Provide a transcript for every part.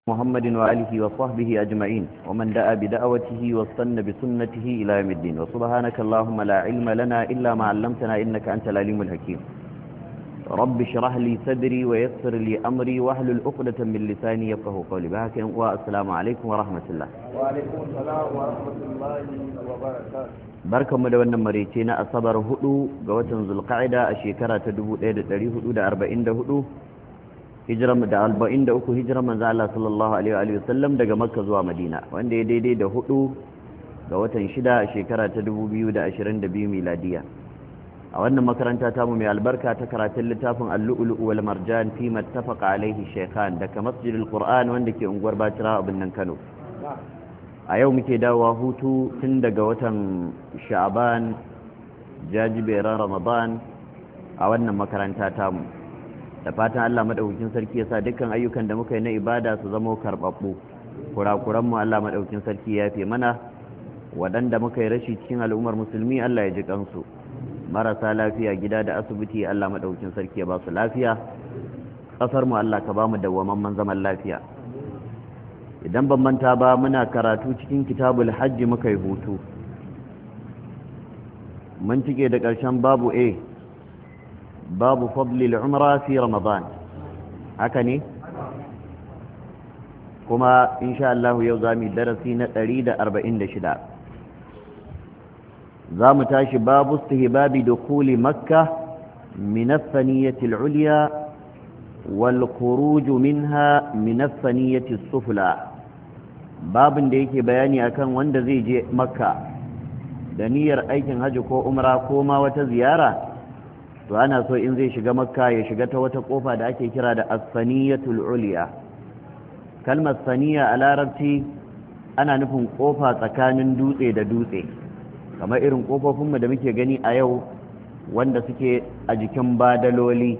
محمد وآله وصحبه أجمعين ومن دعا بدعوته واستنى بسنته إلى يوم الدين وسبحانك اللهم لا علم لنا إلا ما علمتنا إنك أنت العليم الحكيم رب اشرح لي صدري ويسر لي أمري واحلل عقدة من لساني يفقهوا قولي بهاك والسلام عليكم ورحمة الله وعليكم السلام ورحمة الله وبركاته barkanmu da wannan marece na asabar 4 ga watan zulqa'ida a shekara ta 1444 hijiran da 43 hijiran manzo Allah sallallahu alaihi wa sallam daga Makka zuwa Madina wanda ya daidai da 4 ga watan 6 a shekara ta 2022 miladiya a wannan makaranta ta mu mai albarka ta karatun littafin Al-Lu'lu' wal Marjan fi mattafaqa alaihi shaykhan daga Masjidil Qur'an wanda ke unguwar Bacira a birnin Kano a yau muke dawowa hutu tun daga watan Sha'ban jajiberan Ramadan a wannan makaranta ta mu da fatan Allah madaukakin sarki ya sa dukkan ayyukan da muka yi na ibada su zama karbabbu kurakuran mu Allah madaukakin sarki ya yafe mana waɗanda muka yi rashi cikin al'ummar musulmi Allah ya ji kansu marasa lafiya gida da asibiti Allah madaukakin sarki ya ba su lafiya kasar mu Allah ka ba mu dawwamamman zaman lafiya idan ban manta ba muna karatu cikin kitabul hajji muka yi hutu mun cike da ƙarshen babu babu fadlil umra fi ramadan haka ne kuma insha Allah yau zamu darasi na 146 zamu tashi babu istihbabi dukhuli makkah min ath-thaniyati al-ulya wal khuruj minha min ath-thaniyati as-sufla babin da yake bayani akan wanda zai je makka da niyyar aikin haji ko umra ko ma wata ziyara to ana so in zai shiga makka ya shiga ta wata kofa da ake kira da as-saniyatul ulya kalmar saniya a larabci ana nufin kofa tsakanin dutse da dutse kamar irin kofofinmu da muke gani a yau wanda suke a jikin badaloli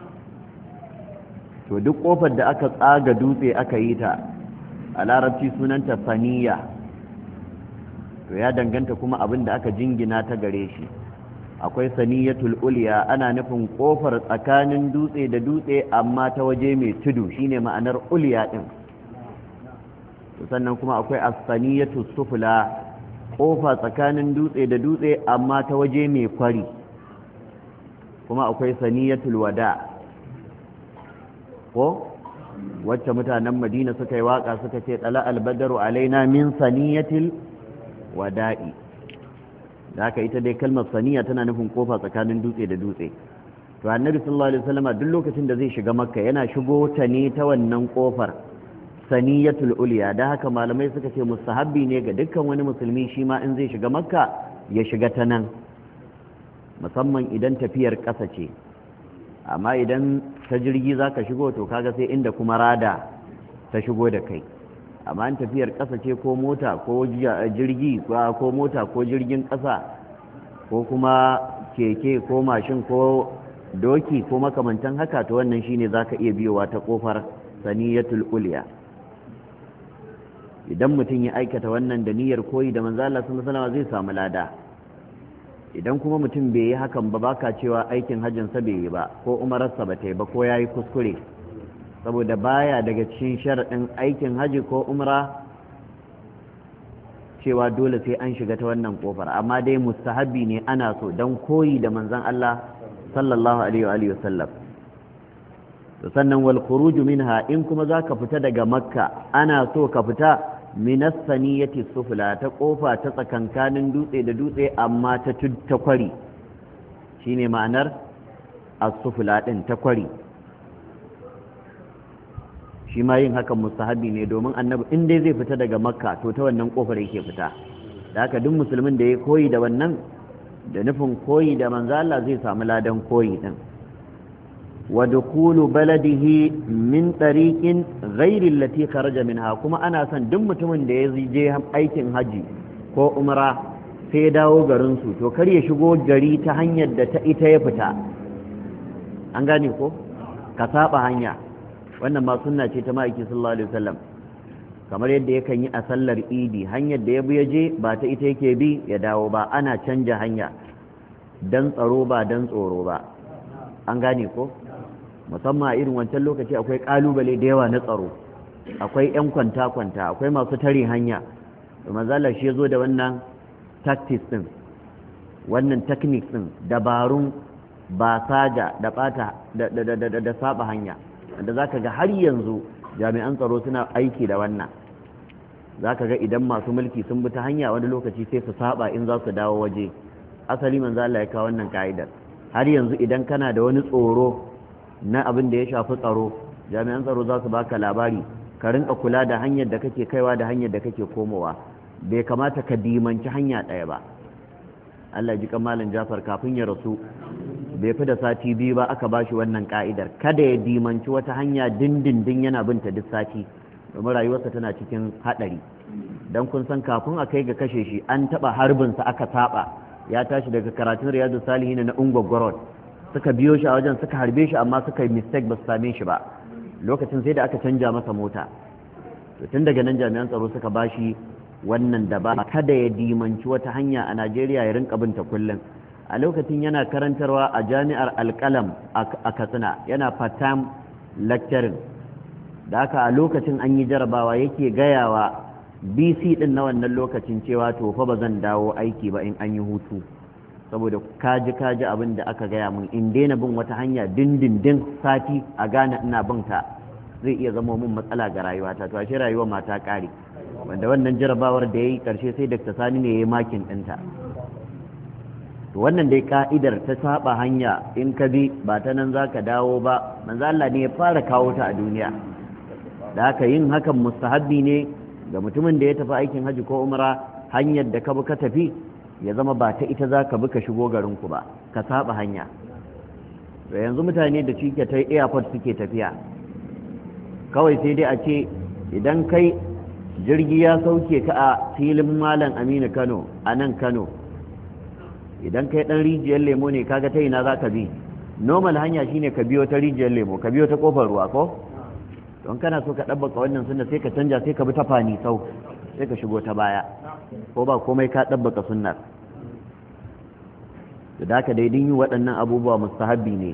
to duk kofar da aka tsaga dutse aka yi ta a larabci sunanta saniya to ya danganta kuma abin da aka jingina ta gare shi akwai saniyatul ulya ana nufin kofar tsakanin dutse da dutse amma ta waje mai tudu shine ma'anar ulya din sannan kuma akwai as-saniyatus sufla kofa tsakanin dutse da dutse amma ta waje mai kwari kuma akwai saniyatul wada ko wacce mutanen Madina suka yi waka suka ce tala al-badru alaina min saniyatil wada'i da haka ita dai kalmar saniya tana nufin kofa tsakanin dutse da dutse to annabi sallallahu alaihi wasallam duk lokacin da zai shiga makka yana shigo ta ne ta wannan kofar saniyatul ulya da haka malamai suka ce mustahabbi ne ga dukkan wani musulmi shi ma in zai shiga makka ya shiga ta nan musamman idan tafiyar ƙasa ce amma idan ta jirgi zaka shigo to kaga sai inda kuma rada ta shigo da kai amma an tafiyar ƙasa ce ko mota ko jirgi ko mota ko jirgin ƙasa ko kuma keke ko mashin ko doki ko makamantan haka to wannan shine zaka iya biyowa ta kofar saniyatul ulya idan mutum ya aikata wannan da niyyar koyi da manzo Allah sallallahu alaihi wasallam zai samu lada idan kuma mutum bai yi hakan ba baka cewa aikin hajjin sa bai yi ba ko umararsa ba ta yi ba ko yayi kuskure saboda baya daga cikin sharaɗin aikin haji ko umra cewa dole sai an shiga ta wannan kofar amma dai mustahabi ne ana so don koyi da manzon Allah sallallahu alaihi wa sallam to sannan wal khuruju minha in kuma zaka fita daga makka ana so ka fita min as-saniyati sufla ta kofa ta tsakankanin dutse da dutse amma ta kwari shine ma'anar as-sufla din ta kwari shi ma yin hakan mustahabi ne domin annabi in dai zai fita daga makka to ta wannan kofar yake fita da haka duk musulmin da ya koyi da wannan da nufin koyi da manzo Allah zai samu ladan koyi din wa dukulu baladihi min tariqin ghairi allati kharaja minha kuma ana son duk mutumin da ya je aikin haji ko umra sai ya dawo garin su to kar ya shigo gari ta hanyar da ta ita ya fita an gane ko ka saba hanya wannan ma sunna ce ta ma'aiki sallallahu alaihi wasallam kamar yadda yakan yi a sallar idi hanyar da ya bi je ba ta ita yake bi ya dawo ba ana canja hanya dan tsaro ba dan tsoro ba an gane ko musamman a irin wancan lokaci akwai kalubale da yawa na tsaro akwai 'yan kwanta-kwanta, akwai masu tare hanya. to manzala shi ya zo da wannan tactics din, wannan techniques din, dabarun ba saja da bata da saba hanya, wanda zaka ga har yanzu jami'an tsaro suna aiki da wannan. zaka ga idan masu mulki sun bi ta hanya wani lokaci sai su saba in za su dawo waje. asali manzo Allah ya kawo wannan ka'idar. har yanzu idan kana da wani tsoro na abin da ya shafi tsaro, jami'an tsaro za su baka labari, ka rinka kula da hanyar da kake kaiwa da hanyar da kake komowa. bai kamata ka dimanci hanya ɗaya ba. Allah ji kamalin Jafar kafin ya rasu bai fi da sati biyu ba aka bashi wannan ka'idar, kada ya dimanci wata hanya dindindin yana binta duk sati, domin rayuwarsa tana cikin haɗari. don kun san kafin a kai ga kashe shi an taɓa harbinsa aka saba, ya tashi daga karatun Riyadu Salihin na Ungwagwarot, suka biyo shi a wajen suka harbe shi amma suka yi mistake ba su same shi ba. lokacin sai da aka canja masa mota. to tun daga nan jami'an tsaro suka bashi wannan da ba kada ya dimanci wata hanya a Najeriya ya rinka binta kullum. a lokacin yana karantarwa a jami'ar Alƙalam a Katsina, yana part-time lecturing. da haka a lokacin an yi jarabawa yake gayawa BC din na wannan lokacin cewa to fa ba zan dawo aiki ba in an yi hutu, saboda kaji abin da aka gaya mun, in daina bin wata hanya dindindin sati a gane ina bin ta zai iya zama mun matsala ga rayuwata. to ashe rayuwar mata kare, wanda wannan jarabawar da yayi karshe sai Dr. Sani ne yayi makin ɗinta. to wannan dai ka'idar ta saba hanya in ka bi ba ta nan zaka dawo ba, manzo Allah ne ya fara kawo ta a duniya. da haka yin hakan mustahabbi ne ga mutumin da ya tafi aikin haji ko umra. hanyar da ka bi ka tafi ya zama ba ta ita za ka bi ka shigo garinku ba, ka saba hanya. da yanzu mutane da cike ta airport suke tafiya, kawai sai dai a ce idan kai jirgi ya sauke ka a filin Malam Aminu Kano a nan Kano, idan kai dan rijiyar lemo ne kaga ta ina za ka bi. normal hanya shine ka biyo ta rijiyar lemo, ka biyo ta kofar ruwa ko. don kana so ka ɗabbaka wannan sunna sai ka canja, sai ka bi ta fani sau, sai ka shigo ta baya, ko ba komai ka ɗabbaka sunnar. da haka daidai yi waɗannan abubuwa mustahabbi ne.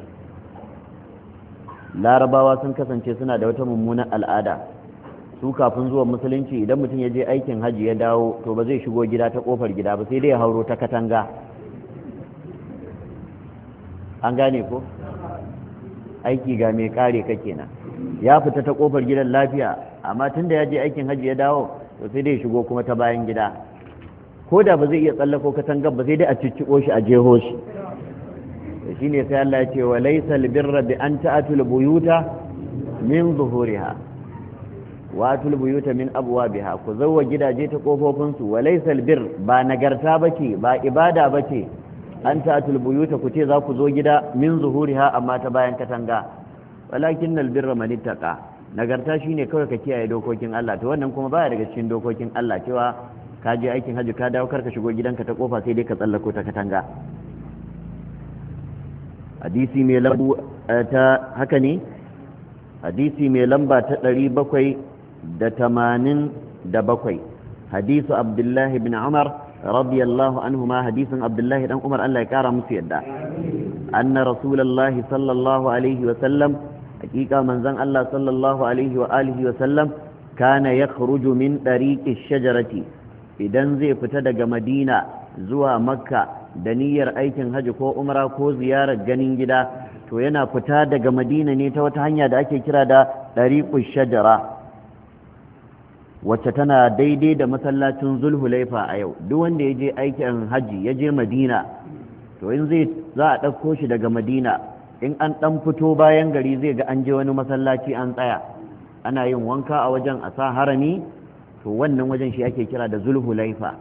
larabawa sun kasance suna da wata mummunan al'ada. su kafin zuwan musulunci idan mutum ya je aikin hajji ya dawo to ba zai shigo gida ta kofar gida ba, sai dai ya hauro ta katanga. an gane ko? aiki ga mai kare ka kenan. ya fita ta kofar gidan lafiya, amma tun da ya je aikin hajji ya dawo to sai dai shigo kuma ta bayan gida. ko da ba zai iya tsallako katangar ba sai dai a cicciko shi a jeho shi. shi ne sai Allah ya ce wa laysal birra bi an ta'atul buyuta min zuhuriha wa atul buyuta min abwabiha, ku zawwa gidaje ta kofofin su. wa laysal bir ba nagarta bace, ba ibada bace, an ta'atul buyuta ku ce za ku zo gida min zuhuriha amma ta bayan katanga. walakin albirra man ittaqa, nagarta shine kawai ka kiyaye dokokin Allah. to wannan kuma baya daga cikin dokokin Allah cewa ka je aikin hajji ka dawo karka shigo gidanka ta kofa sai dai ka tsallako ta katanga. hadisi mai lambu ta haka ne, hadisi mai lamba ta 787, hadisu Abdullahi bin Umar radiyallahu anhuma, hadisin Abdullahi dan Umar Allah ya kara musu yadda. anna rasulullahi sallallahu alaihi wa sallam, hakika manzon Allah sallallahu alaihi wa alihi wa sallam, kana yakhruju min tariqi shajarati, idan zai fita daga Madina zuwa Makka da niyyar aikin haji ko umra ko ziyarar ganin gida, to yana fita daga Madina ne ta wata hanya da ake kira da tariqu shajara, wacce tana daidai da masallacin Zulhulaifa a yau. duk wanda ya je aikin haji ya je Madina, to in za a ɗauko shi daga Madina, in an ɗan fito bayan gari zai ga an je wani masallaci an tsaya ana yin wanka a wajen a sa harami, to wannan wajen shi ake kira da Zulhulaifa.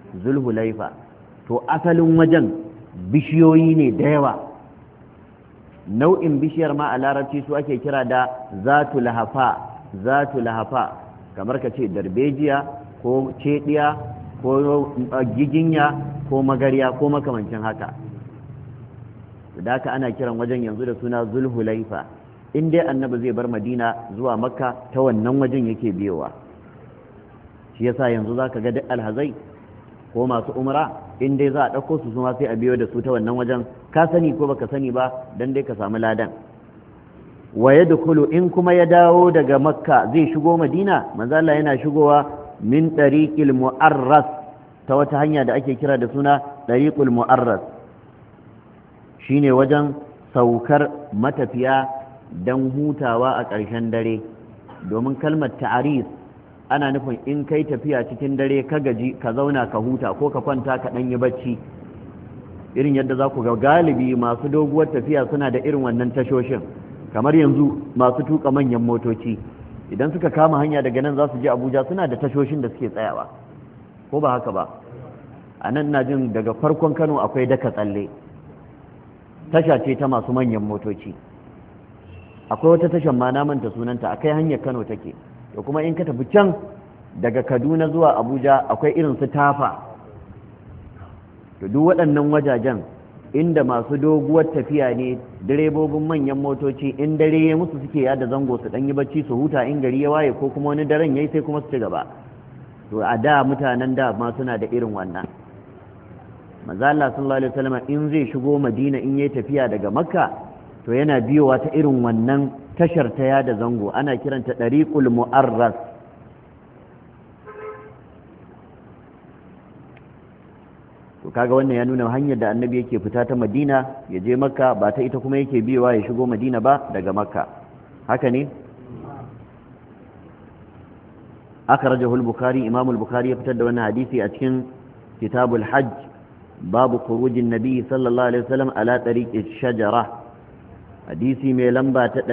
to asalin wajen bishiyoyi ne da yawa, nau'in bishiyar ma a larabci su ake kira da zatu lahafa, kamar ka ce darbejiya ko cediya ko giginya ko magariya ko makamancin haka. da haka ana kiran wajen yanzu da suna Zulhulaifa. in dai annabi zai bar Madina zuwa Makka ta wannan wajen yake biyowa. shi yasa yanzu zaka ga duk alhazai ko masu umra in dai za a ɗauko su suma sai a biyo da su ta wannan wajen, ka sani ko baka sani ba, dan dai ka samu ladan. wa yadkhulu in kuma ya dawo daga makka zai shigo madina manzo Allah yana shigowa min tariqil mu'arras ta wata hanya da ake kira da suna tariqul mu'arras shine wajen saukar matafiya dan hutawa a ƙarshen dare domin kalmar ta'aris ana nufin in kai tafiya cikin dare ka gaji ka zauna ka huta ko ka kwanta ka ɗan yi bacci irin yadda za ku ga galibi masu doguwar tafiya suna da irin wannan tashoshin kamar yanzu masu tuka manyan motoci idan suka kama hanya daga nan za su je abuja suna da tashoshin da suke tsayawa ko ba haka ba a nan na jin daga farkon kano akwai daka tsalle tasha ce ta masu manyan motoci akwai wata tashan ma na manta sunanta akai hanyar kano take to kuma in ka tafi can daga kaduna zuwa abuja akwai irin su tafa to duk waɗannan wajajen inda masu doguwar tafiya ne direbobin manyan motoci in dare ya musu suke yada zango su ɗan yi bacci su huta in gari ya waye ko kuma wani daren yayi sai kuma su ci gaba to a da mutanen da ma suna da irin wannan manzo Allah sallallahu alaihi wasallam in zai shigo Madina in yayi tafiya daga Makka to yana biyowa ta irin wannan tashar ta yada zango ana kiranta dariqul mu'arras to kaga wannan ya nuna hanyar da annabi yake fita ta Madina ya je Makka ba ta ita kuma yake biyowa ya shigo Madina ba daga Makka haka ne akhrajahu al-Bukhari Imam al-Bukhari ya fitar da wannan hadisi a cikin kitabul hajj babu khurujin nabi sallallahu alaihi wasallam ala tariqi shajara hadisi mai lamba ta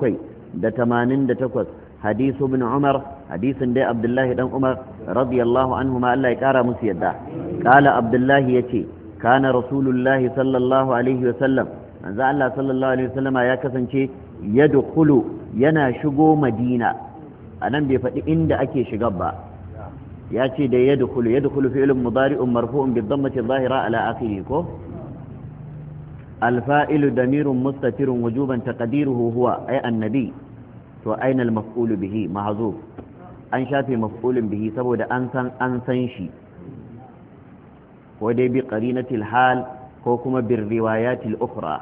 788 hadisu ibn Umar hadisin dai Abdullahi dan Umar radiyallahu anhuma Allah ya kara musu yadda qala Abdullahi yace kana rasulullahi sallallahu alaihi wasallam manzo Allah sallallahu alaihi wasallama ya kasance yadkhulu yana shigo Madina anan bai faɗi inda ake shiga ba ya ce da yadkhulu fi'lun mudari'un marfu'un bi dhammati adh-dhahira ala akhirih ko al-fa'ilu damirun mustatirun wujuban taqdiruhu huwa ay annabi to aina al-maf'ulu bihi mahzuf an shafe maf'ulun bihi saboda an san shi ko dai bi qarinatil hal ko kuma bir riwayatil ukhra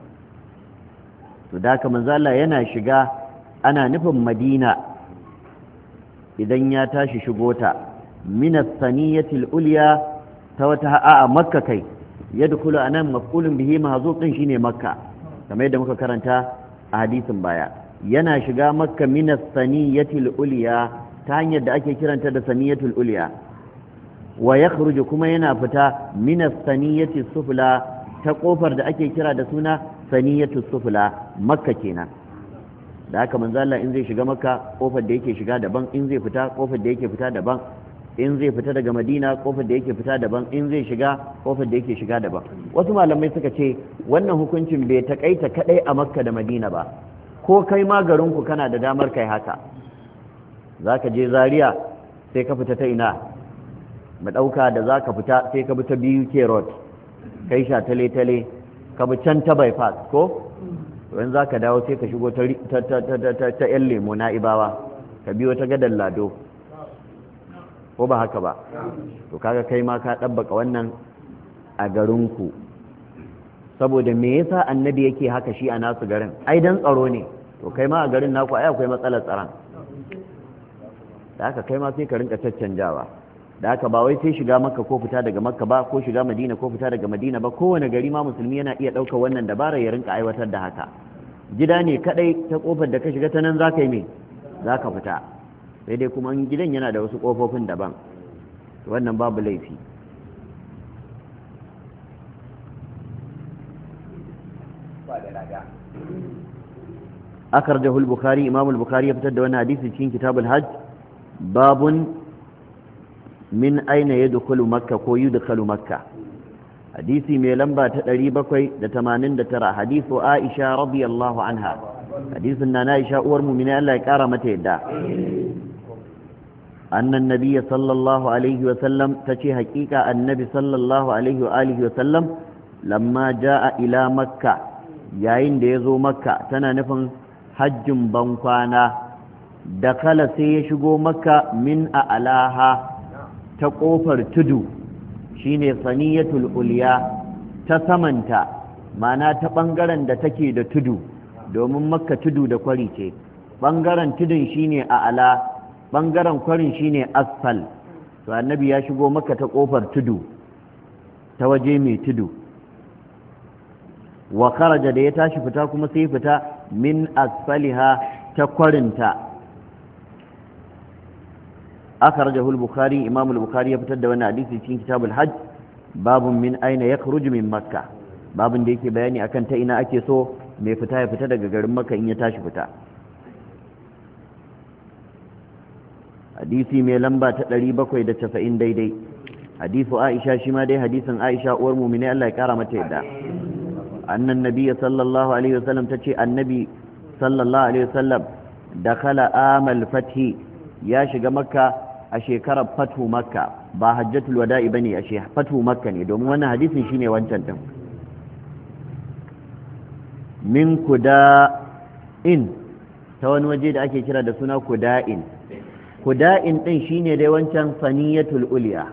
to da ka manzo Allah yana shiga ana nufin Madina idan ya tashi shigo ta min as-saniyatil ulya ta wata a Makka kai yadkhulu anan maf'ulun bihi mahzuf din shine Makka kamar yadda muka karanta a hadisin baya yana shiga Makka min as-saniyatil ulya ta hanyar da ake kiranta da saniyatul ulya wa yakhruju kuma yana fita min as-saniyati sufla ta kofar da ake kira da suna saniyatu sufla Makka kenan da haka manzo Allah in zai shiga Makka kofar da yake shiga daban in zai fita kofar da yake fita daban in zai fita daga Madina kofar da yake fita daban in zai shiga kofar da yake shiga daban wasu malamai suka ce wannan hukuncin bai takaita kadai a Makka da Madina ba ko kai ma garinku kana da damar kai haka zaka je Zaria sai ka fita ta ina mu dauka da zaka fita sai ka bi ta BUK road kai sha tale ka bi can ta bypass ko in za ka dawo sai ka shigo ta yan lemo na ibawa ka biyo ta gadar lado ko ba haka ba to kaga kai ma ka ɗabbaka wannan a garinku saboda me yasa annabi yake haka shi a nasu garin ai dan tsaro ne to kai ma a garin naku ai akwai matsalar tsaron da haka kai ma sai ka rinka caccanjawa da haka ba wai sai shiga Makka ko fita daga Makka ba ko shiga Madina ko fita daga Madina ba kowane gari ma musulmi yana iya ɗaukar wannan dabara ya rinka aiwatar da haka gida ne kadai ta kofar da ka shiga ta nan zaka yi me zaka fita sai dai kuma gidan yana da wasu kofofin daban wannan babu laifi akhrajahu al-Bukhari Imam al-Bukhari ya fitar da wannan hadisi cikin kitabul hajj babun min aina yadkhulu makka ko yudkhalu makka hadisi mai lamba ta 789 hadisu Aisha radiyallahu anha hadisin na Aisha uwar mu'mina Allah ya kara mata yadda annan nabiyyi sallallahu alaihi wa sallam tace hakika annabi sallallahu alaihi wa alihi wa sallam lamma jaa ila makka yayin da yazo makka tana nufin hajjin bankwana dakala sai ya shigo makka min a'laha ta ƙofar tudu shine saniyatul ulya ta samanta mana ta ɓangaren da take da tudu domin makka tudu da kwari ce ɓangaren tudun shine a'ala ɓangaren kwarin shine asfal to annabi ya shigo makka ta ƙofar tudu ta waje mai tudu wa kharaja da ya tashi fita kuma sai fita min asfaliha ta kwarinta akhrajahu al-bukhari imam al-bukhari ya fitar da wannan hadisi cikin kitabul hajj babun min aina yakhruju min makka babun da yake bayani akan ta ina ake so mai fita ya fita daga garin makka in ya tashi fita hadisi mai lamba ta 790 daidai hadisu aisha shi ma dai hadisin aisha uwar mu'mini Allah ya kara mata yadda annan nabiyyi sallallahu alaihi wasallam tace annabi sallallahu alaihi wasallam dakhala amal fathi ya shiga makka a shekarar fatu makka ba hajjatul wada'i bane a fatu makka ne domin wannan hadisin shine wancan din min kuda'in ta wani waje da ake kira da suna kuda'in kuda'in din shine dai wancan saniyatul uliya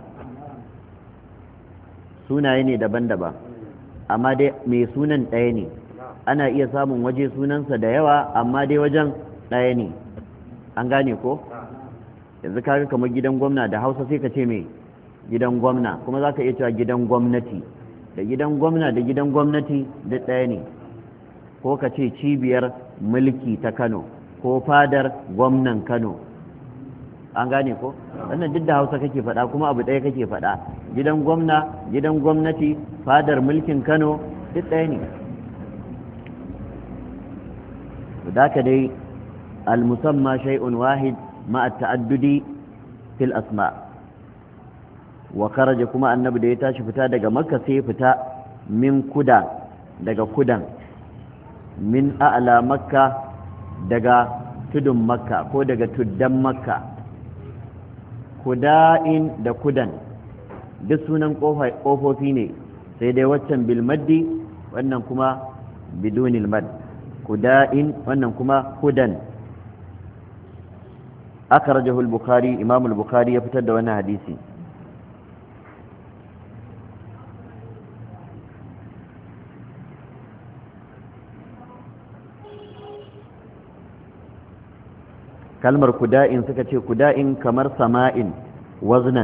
sunaye ne daban-daban amma dai mai sunan ɗaya ne ana iya samun waje sunansa da yawa amma dai wajen ɗaya ne an gane ko yanzu kaga kamar gidan gwamna da hausa sai ka ce mai gidan gwamna kuma za ka iya cewa gidan gwamnati da gidan gwamna da gidan gwamnati duk ɗaya ne ko ka ce cibiyar mulki ta kano ko fadar gwamnan kano an gane ko wannan duk da hausa kake faɗa kuma abu ɗaya kake faɗa gidan gwamna gidan gwamnati fadar mulkin kano duk ɗaya ne da ka dai al-musamma shay'un wahid ma'a ta'addudi fil asma wa kharaja kuma annabi da ya tashi fita daga makka sai ya fita min kuda daga kudan min a'la makka daga tudun makka ko daga tuddan makka kuda'in da kudan duk sunan ƙofofi ne sai dai waccan bilmaddi wannan kuma bidunil mad kuda'in wannan kuma kudan akhrajahu al-bukhari imam al-bukhari ya fitar da wannan hadisi kalmar kuda'in suka ce kuda'in kamar sama'in waznan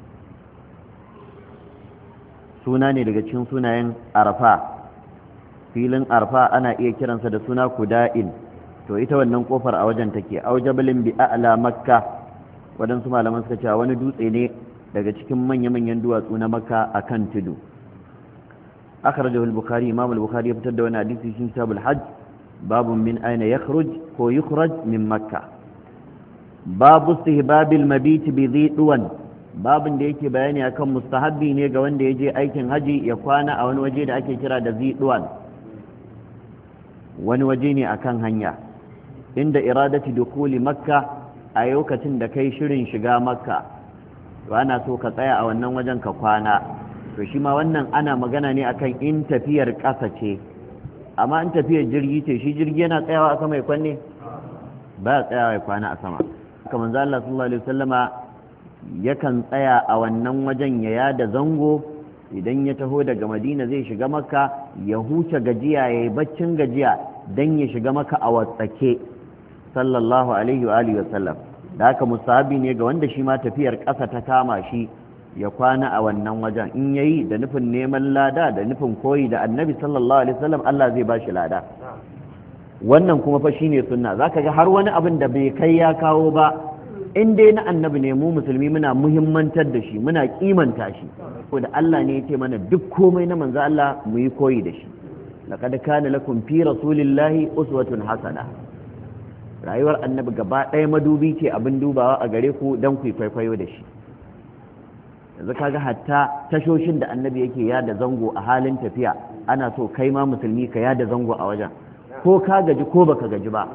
suna ne daga cikin sunayen arfa filin arfa ana iya kiransa da suna kuda'in to ita wannan kofar a wajen take aujabalin bi a'la makka wadansu malaman suka ce wani dutse ne daga cikin manya-manyan duwatsu na makka akan tudu akhrajahu al-bukhari imam al-bukhari ya fitar da wani hadisi cikin kitabul hajj babun min aina yakhruj ko yukhraj min makka babu istihbabil mabiti bi dhiduwan babin da yake bayani akan mustahabbi ne ga wanda ya je aikin haji ya kwana a wani waje da ake kira da dhiduwan wani waje ne akan hanya inda iradati dukuli makka a lokacin da kai shirin shiga makka to ana so ka tsaya a wannan wajen ka kwana to shi ma wannan ana magana ne akan in tafiyar ƙasa ce amma in tafiyar jirgi ce shi jirgi yana tsayawa a sama ya kwanne ba ya tsayawa ya kwana a sama haka manzo Allah sallallahu alaihi wasallama yakan tsaya a wannan wajen ya yada zango idan ya taho daga Madina zai shiga Makka ya huce gajiya yayi baccin gajiya dan ya shiga Makka a watsake sallallahu alaihi wa alihi wasallam da haka musahabi ne ga wanda shi ma tafiyar ƙasa ta kama shi ya kwana a wannan wajen in yayi da nufin neman lada da nufin koyi da Annabi sallallahu alaihi wasallam Allah zai bashi lada wannan kuma fa shine sunna zaka ga har wani abin da bai kai ya kawo ba in dai na annabi ne mu musulmi muna muhimmantar da shi muna kimanta shi ko da Allah ne ya ce mana duk komai na manzo Allah mu yi koyi da shi laqad kana lakum fi rasulillahi uswatun hasana rayuwar annabi gaba ɗaya madubi ce abin dubawa a gare ku dan ku kwaikwayo da shi yanzu kaga hatta tashoshin da annabi yake yada zango a halin tafiya ana so kai ma musulmi ka yada zango a wajen ko ka gaji ko baka gaji ba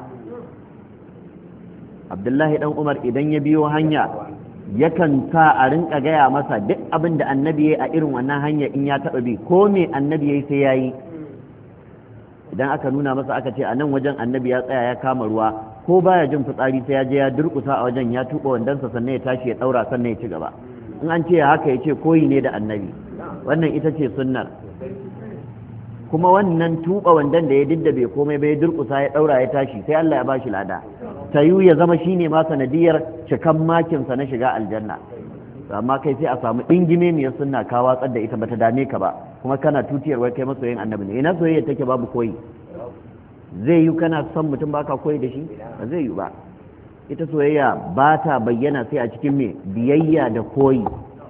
Abdullahi dan Umar idan ya biyo hanya yakan sa a rinka gaya masa duk abin da annabi yayi a irin wannan hanya in ya taba bi ko me annabi yayi sai yayi idan aka nuna masa aka ce a nan wajen annabi ya tsaya ya kama ruwa ko baya jin fitsari sai ya je ya durkusa a wajen ya tuba wandansa sannan ya tashi ya daura sannan ya ci gaba in an ce haka ya ce koyi ne da annabi wannan ita ce sunnar kuma wannan tuba wandan da ya diddabe komai bai durkusa ya daura ya tashi sai Allah ya bashi lada tayu ya zama shine ma sanadiyar cikan makin sa na shiga aljanna amma kai sai a samu dingime mai sunna ka watsar da ita bata dame ka ba kuma kana tutiyar wai kai masoyin annabi ne ina soyayya take babu koyi zai yi kana son mutum baka koyi da shi ba zai yi ba ita soyayya ba ta bayyana sai a cikin me biyayya da koyi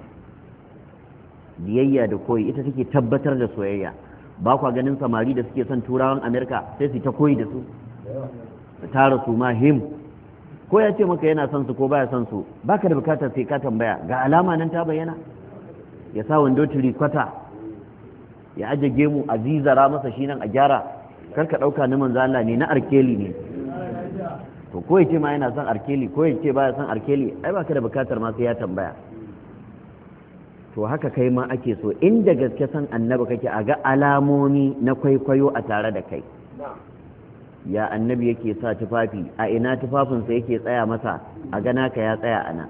ita take tabbatar da soyayya ba kwa ganin samari da suke son turawan amerika sai su ta koyi da su tara su ma him ko ya ce maka yana son su ko baya son su baka da bukatar sai ka tambaya ga alama nan ta bayyana ya sa wando kwata ya aje gemu a zizara masa shi nan a gyara kar ka dauka na manzo Allah ne na arkeli ne to ko ya ce ma yana son arkeli ko ya ce baya son arkeli ai baka da bukatar ma sai ya tambaya to haka kai ma ake so inda gaske san annabi kake a ga alamomi na kwaikwayo a tare da kai ya annabi yake sa tufafi a ina tufafinsa yake tsaya masa a gana ka ya tsaya ana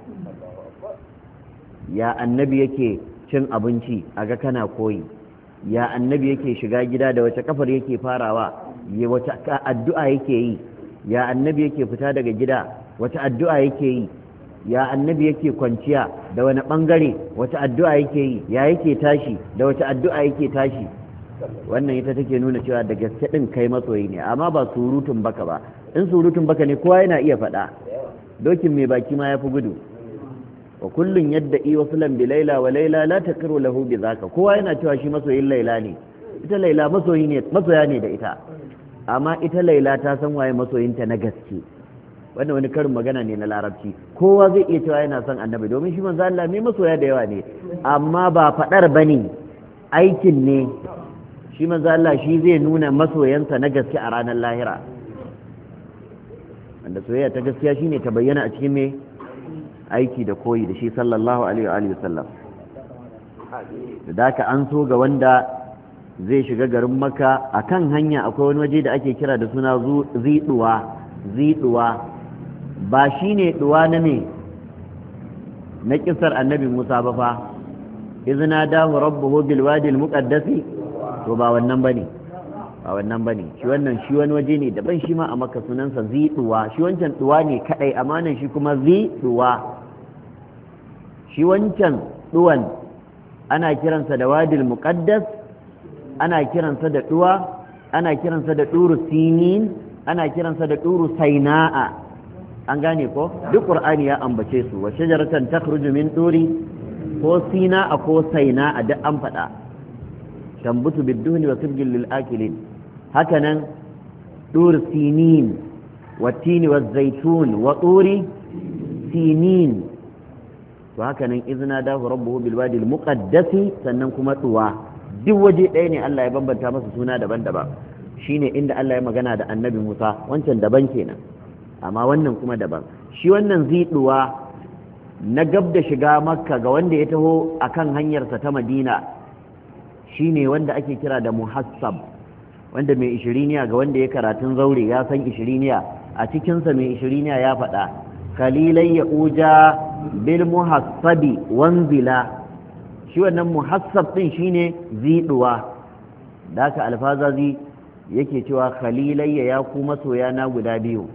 ya annabi yake cin abinci a ga kana koyi ya annabi yake shiga gida da wace kafar yake farawa ya wace addu'a yake yi ya annabi yake fita daga gida wace addu'a yake yi ya annabi yake kwanciya da wani bangare wace addu'a yake yi ya yake tashi da wace addu'a yake tashi wannan ita take nuna cewa da gaske din kai masoyi ne amma ba surutun baka ba in surutun baka ne kowa yana iya faɗa dokin mai baki ma ya fi gudu wa kullun yadda i wasulan bi laila wa laila la taqiru lahu bi zaka kowa yana cewa shi masoyin laila ne ita laila masoya ne da ita amma ita laila ta san waye masoyinta na gaske wannan wani karin magana ne na larabci kowa zai iya cewa yana son annabi domin shi manzo Allah mai masoya da yawa ne amma ba fadar bane aikin ne shi manzo Allah shi zai nuna masoyansa na gaske a ranar lahira wanda soyayya ta gaskiya shine ta bayyana a cikin me aiki da koyi da shi sallallahu alaihi wa alihi wasallam da haka an so ga wanda zai shiga garin Makka akan hanya akwai wani waje da ake kira da suna ziduwa ba shi ne ɗuwa na me na ƙisar annabi Musa ba fa izina dahu rabbuhu bil wadi al muqaddasi to ba wannan bane shi wannan shi wani waje ne daban shi ma a Makka sunansa ziduwa shi wancan ɗuwa ne kadai amanan shi kuma ziduwa shi wancan ɗuwan ana kiransa da wadi al muqaddas ana kiransa da ɗuwa ana kiransa da ɗuru sinin ana kiransa da ɗuru saina'a an gane ko duk qur'ani ya ambace su wa shajaratan takhruju min turi ko sina a ko saina a duk an faɗa tambutu bidduhni wa sibgil lil akilin hakanan tur sinin wa tini wa zaitun wa turi sinin to hakanan izna dahu rabbuhu bil wadi al muqaddasi sannan kuma tuwa duk waje ɗaya ne Allah ya bambanta masa suna daban-daban shine inda Allah ya magana da annabi Musa wancan daban kenan amma wannan kuma daban shi wannan ziduwa na gab da shiga Makka ga wanda ya taho akan hanyarsa ta Madina shine wanda ake kira da muhassab wanda mai ishiriniya ga wanda ya karatun zaure ya san ishiriniya a cikinsa mai ishiriniya ya faɗa kalilai ya uja bil muhassabi wanzila shi wannan muhassab din shine ziduwa da haka alfazazi yake cewa khalilayya ya ku masoya na guda biyu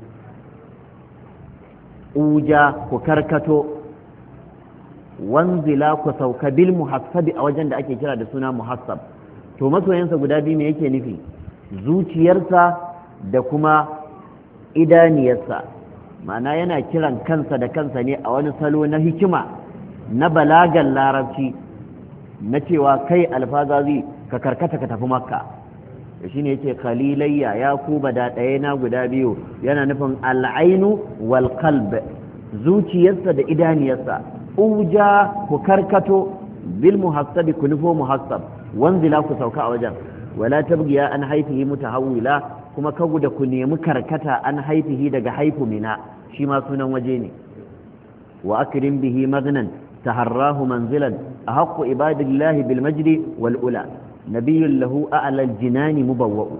uja ku karkato wanzila ku sauka bil muhassabi a wajen da ake kira da suna muhassab to masoyansa guda biyu me yake nufi zuciyarsa da kuma idaniyarsa ma'ana yana kiran kansa da kansa ne a wani salo na hikima na balagan larabci na cewa kai alfazazi ka karkata ka tafi makka shi ne yake khalilayya ya ku bada ɗaya na guda biyu yana nufin al'ainu wal qalb zuciyarsa da idaniyarsa uja ku karkato bil muhassabi ku nufo muhassab wanzila ku sauka a wajen wala tabgiya an haifihi mutahawwila kuma kagu da ku nemi karkata an haifihi daga haifu mina shi ma sunan waje ne wa akrim bihi magnan taharrahu manzilan ahaqqu ibadillahi bil majdi wal ula nabiyyun lahu a'la al jinani mubawwa'u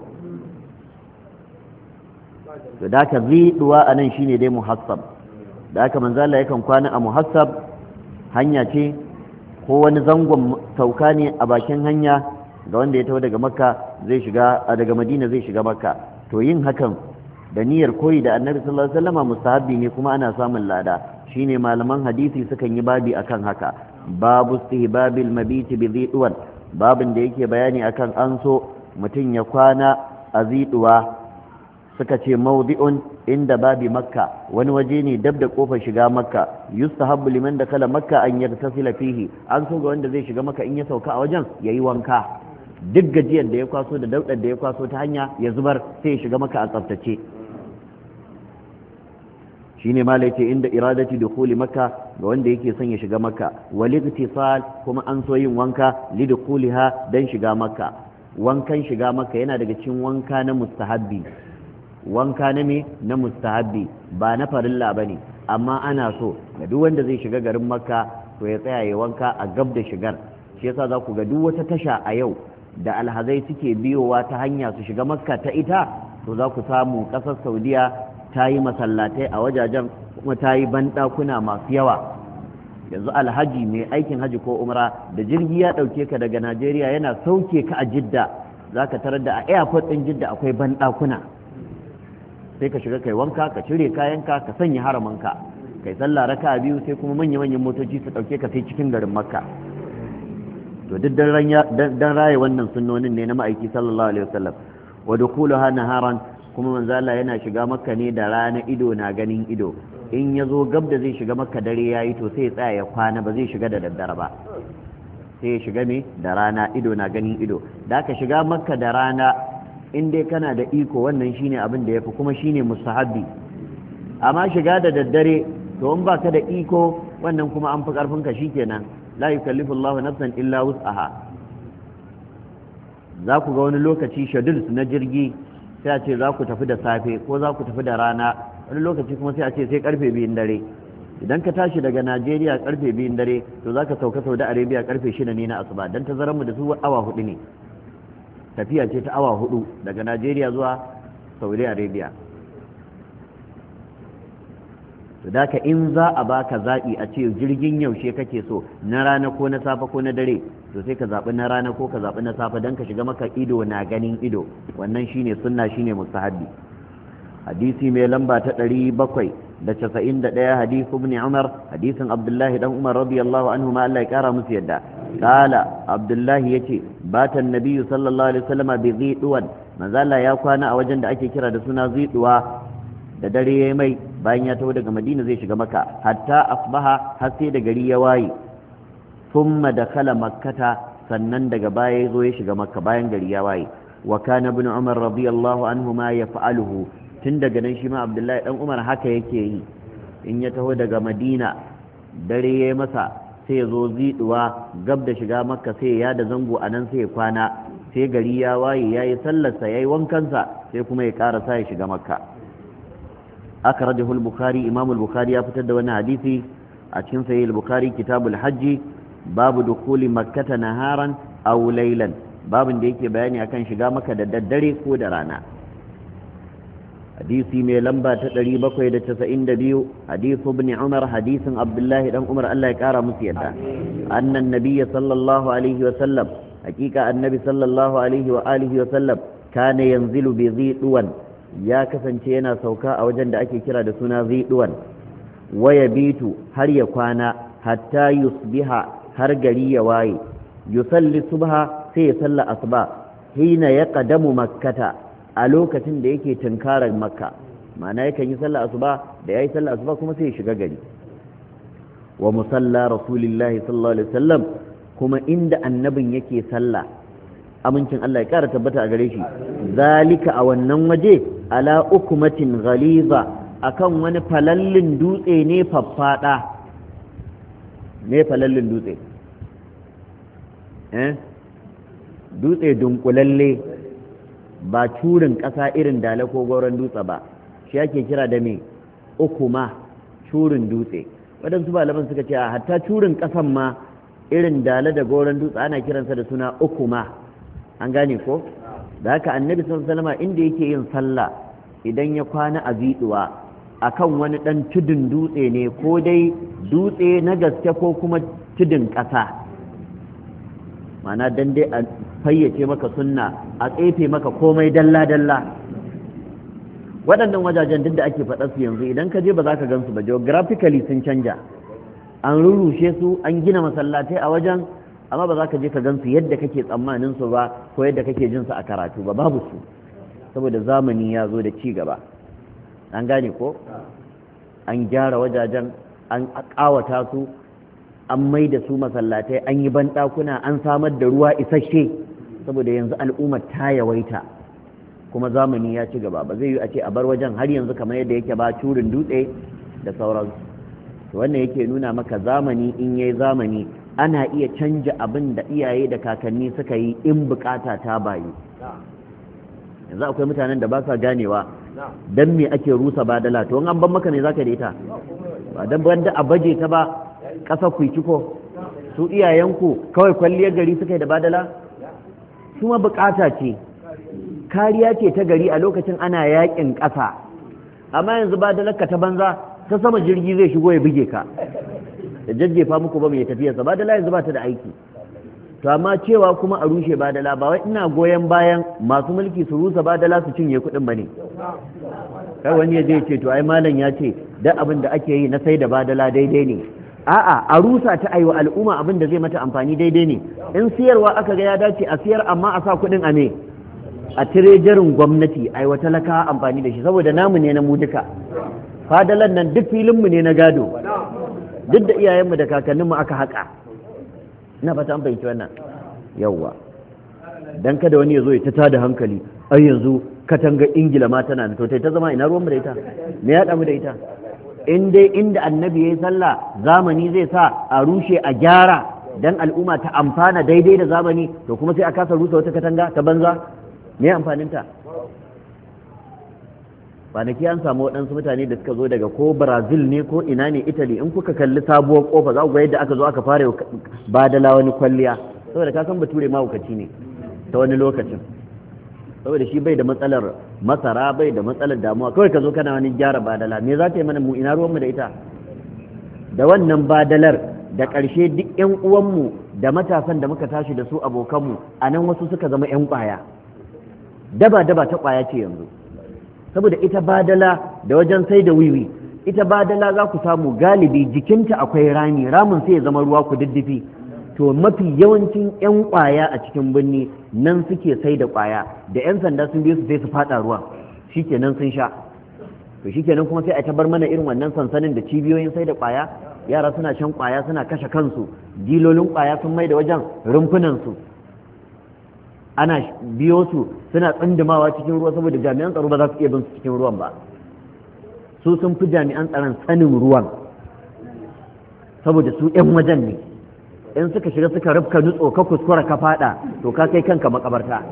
to da ka ziduwa anan shine dai muhassab da haka manzo Allah yakan kwana a muhassab hanya ce ko wani zangon sauka ne a bakin hanya ga wanda ya taho daga makka zai shiga daga madina zai shiga makka to yin hakan da niyyar koyi da annabi sallallahu alaihi wasallam mustahabbi ne kuma ana samun lada shine malaman hadisi sukan yi babi akan haka babu istihbabil mabiti bi dhidwan babin da yake bayani akan an so mutum ya kwana a ziduwa suka ce mawdi'un inda babi makka wani waje ne dab da kofar shiga makka yustahabbu liman dakala makka an yartasila fihi an so ga wanda zai shiga makka in ya sauka a wajen yayi wanka duk gajiyar da ya kwaso da daudar da ya kwaso ta hanya ya zubar sai ya shiga makka a tsaftace shine ma yace inda iradati dukhuli makka ga wanda yake son ya shiga makka wal iktisal kuma an so yin wanka li dukhuliha dan shiga makka wankan shiga makka yana daga cikin wanka na mustahabbi wanka na me na mustahabbi ba na farilla bane amma ana so ga duk wanda zai shiga garin makka to ya tsaya ya wanka a gab da shigar shi yasa za ku ga duk wata tasha a yau da alhazai suke biyowa ta hanya su shiga makka ta ita to za ku samu ƙasar saudiya ta yi masallatai a wajajen kuma ta yi banɗakuna masu yawa yanzu alhaji mai aikin haji ko umra da jirgi ya ɗauke ka daga najeriya yana sauke ka a jidda za ka tarar da a airport ɗin jidda akwai banɗakuna sai ka shiga kai wanka ka cire kayanka ka sanya haramanka kai sallah raka biyu sai kuma manya-manyan motoci su ɗauke ka sai cikin garin makka to duk dan raye wannan sunnonin ne na ma'aiki sallallahu alaihi wasallam wa dukuluha naharan kuma manzo Allah yana shiga makka ne da rana ido na ganin ido in ya zo gab da zai shiga makka dare yayi to sai ya tsaya ya kwana ba zai shiga da daddare ba sai ya shiga ne da rana ido na ganin ido da ka shiga makka da rana in dai kana da iko wannan shine abin da yafi kuma shine mustahabbi amma shiga da daddare to in baka da iko wannan kuma an fi karfin ka shikenan la yukallifu Allahu nafsan illa wus'aha za ku ga wani lokaci schedules na jirgi sai a ce za ku tafi da safe ko za ku tafi da rana wani lokaci kuma sai a ce sai karfe 2 dare idan ka tashi daga Najeriya karfe 2 dare to za ka sauka Saudi Arabia karfe 6 ne na asuba dan tazaran mu da su awa 4 ne tafiya ce ta awa 4 daga Najeriya zuwa Saudi Arabia to da ka in za a baka zaɓi a ce jirgin yaushe kake so na rana ko na safe ko na dare to sai ka zaɓi na rana ko ka zaɓi na safe don ka shiga maka ido na ganin ido wannan shine sunna shine mustahabbi hadisi mai lamba ta 791 hadisi ibn Umar hadisin Abdullahi dan Umar radiyallahu anhu ma Allah ya kara musu yadda kala Abdullahi yace batan nabiyyu sallallahu alaihi wasallam bi ziduwan manzo Allah ya kwana a wajen da ake kira da suna ziduwa da dare yayi mai bayan ya taho daga Madina zai shiga Makka hatta asbaha har sai da gari ya waye thumma dakhala makkata sannan daga baya ya zo ya shiga Makka bayan gari ya waye wa kana ibn Umar radiyallahu anhu ma yaf'aluhu tun daga nan shi ma Abdullahi dan Umar haka yake yi in ya taho daga Madina dare yayi masa sai ya zo ziduwa gab da shiga Makka sai ya da zango anan sai ya kwana sai gari ya waye yayi sallarsa yayi wankansa sai kuma ya karasa ya shiga Makka أخرجه البخاري إمام البخاري أفتد وانا حديثي أتشن سيد البخاري كتاب الحج باب دخول مكة نهارا أو ليلا باب ديكي بياني أكان شقامك ددري كودرانا حديثي ميلمبا تتري بقوي دتسئن دبيو حديث ابن عمر حديث عبد الله بن عمر الله يكارى مسيدا أن النبي صلى الله عليه وسلم حقيقة النبي صلى الله عليه وآله وسلم كان ينزل بذي طوان ya kasance yana sauka a wajen da ake kira da suna ziduwan waya bitu har ya kwana hatta yusbiha har gari ya waye yusalli subha sai ya salla asuba hina ya qadamu makkata a lokacin da yake tunkarar makka ma'ana yakan yi salla asuba da yayi salla asuba kuma sai ya shiga gari wa musalla rasulillahi sallallahu alaihi wasallam kuma inda annabin yake salla amincin Allah ya kara tabbata a gare shi zalika a wannan waje ala ukumatin ghaliza akan wani falallin dutse ne faffada ne falallin dutse dutse dunkulalle ba curin ƙasa irin dala ko goron dutse ba shi ake kira da me ukuma curin dutse waɗansu malaman suka ce hatta curin ƙasan ma irin dala da goron dutse ana kiransa da suna ukuma an gane ko da haka annabi sallallahu alaihi wasallam inda yake yin sallah idan ya kwana a ziduwa akan wani dan tudun dutse ne ko dai dutse na gaske ko kuma tudun ƙasa mana dan dai a fayyace maka sunna a tsefe maka komai dalla-dalla. Waɗannan wajajen duk da ake faɗa su yanzu idan ka je ba za ka gan su ba, geographically sun canja, an rurrushe su, an gina masallatai a wajen, amma ba za ka je ka gan su yadda kake tsammanin su ba ko yadda kake jin su a karatu ba, babu su, saboda zamani ya zo da ci gaba. An gane ko? An gyara wajajen, an ƙawata su, an mai da su masallatai, an yi banɗakuna, an samar da ruwa isasshe, saboda yanzu al'ummar ta yawaita kuma zamani ya ci gaba. Ba zai yi a ce a bar wajen har yanzu kamar yadda yake ba, curin dutse da sauransu. Wannan yake nuna maka zamani in yayi zamani ana iya canja abin da iyaye da kakanni suka yi in bukata ta bayu. Yanzu akwai mutanen da ba sa ganewa dan me ake rusa badala, to an ban maka ne zaka da ita, ba dan banda a baje ta ba ƙasa ku ciko. Su iyayenku kawai kwalliyar gari suka yi da badala, su ma bukata ce, kariya ce ta gari a lokacin ana yakin ƙasa. Amma yanzu badalarka ta banza, ta sama jirgi zai shigo ya buge ka da jajjefa muku ba mai tafiyarsa. Badala yanzu ba ta da aiki. To amma cewa kuma a rushe badala, ba wai ina goyon bayan masu mulki su rusa badala su cinye kuɗin ba ne. Kai wani ya je ce to ai malam ya ce duk abin da ake yi na sai da badala daidai ne. A'a, a rusa ta aiwa al'umma abin da zai mata amfani daidai ne. In siyarwa aka ga ya dace a siyar, amma a sa kuɗin a me, a tirejarin gwamnati aiwa talaka amfani da shi, saboda namu ne na mu duka. Fadalan nan duk filinmu ne na gado, duk da iyayenmu da kakanninmu aka haƙa. Ina fata an fahimci wannan. Yawwa, dan kada wani ya zo ya ta tada hankali, ai yanzu katanga Ingila ma tana da, to ta zama ina ruwanmu da ita, me ya damu da ita? In dai inda annabi ya yi sallah zamani zai sa a rushe a gyara dan al'umma ta amfana daidai da zamani, to kuma sai a kasa rusa wata katanga ta banza, me amfaninta? Kwanaki an samu waɗansu mutane da suka zo daga ko Brazil ne ko ina ne, Italy, in kuka kalli sabuwar kofa za ku ga yadda aka zo aka fara badala wani kwalliya, saboda ka san bature mahaukaci ne ta wani lokacin, saboda shi bai da matsalar masara, bai da matsalar damuwa, kawai ka zo kana wani gyara badala, me za ta yi mana mu, ina ruwanmu da ita? Da wannan badalar da ƙarshe duk 'yan uwanmu da matasan da muka tashi da su abokanmu a nan wasu suka zama 'yan ƙwaya, daba ta ƙwaya ce yanzu. Saboda ita badala da wajen sai da wiwi, ita badala za ku samu galibi jikinta akwai rami, ramin sai ya zama ruwa ku diddifi, to mafi yawancin 'yan ƙwaya a cikin birni nan suke sai da ƙwaya, da 'yan sanda sun biyo su sai su faɗa ruwa, shikenan sun sha. To shikenan kuma sai a ta bar mana irin wannan sansanin da cibiyoyin sai da ƙwaya, yara suna shan ƙwaya suna kashe kansu, dilolin ƙwaya sun mai da wajen rumfunansu, ana biyo su suna tsindimawa cikin ruwa saboda jami'an tsaro ba za su iya bin su cikin ruwan ba. Su sun fi jami'an tsaron sanin ruwan saboda su 'yan wajen ne, in suka shiga suka rufka nutso ka kuskura ka fada to ka kai kanka makabarta.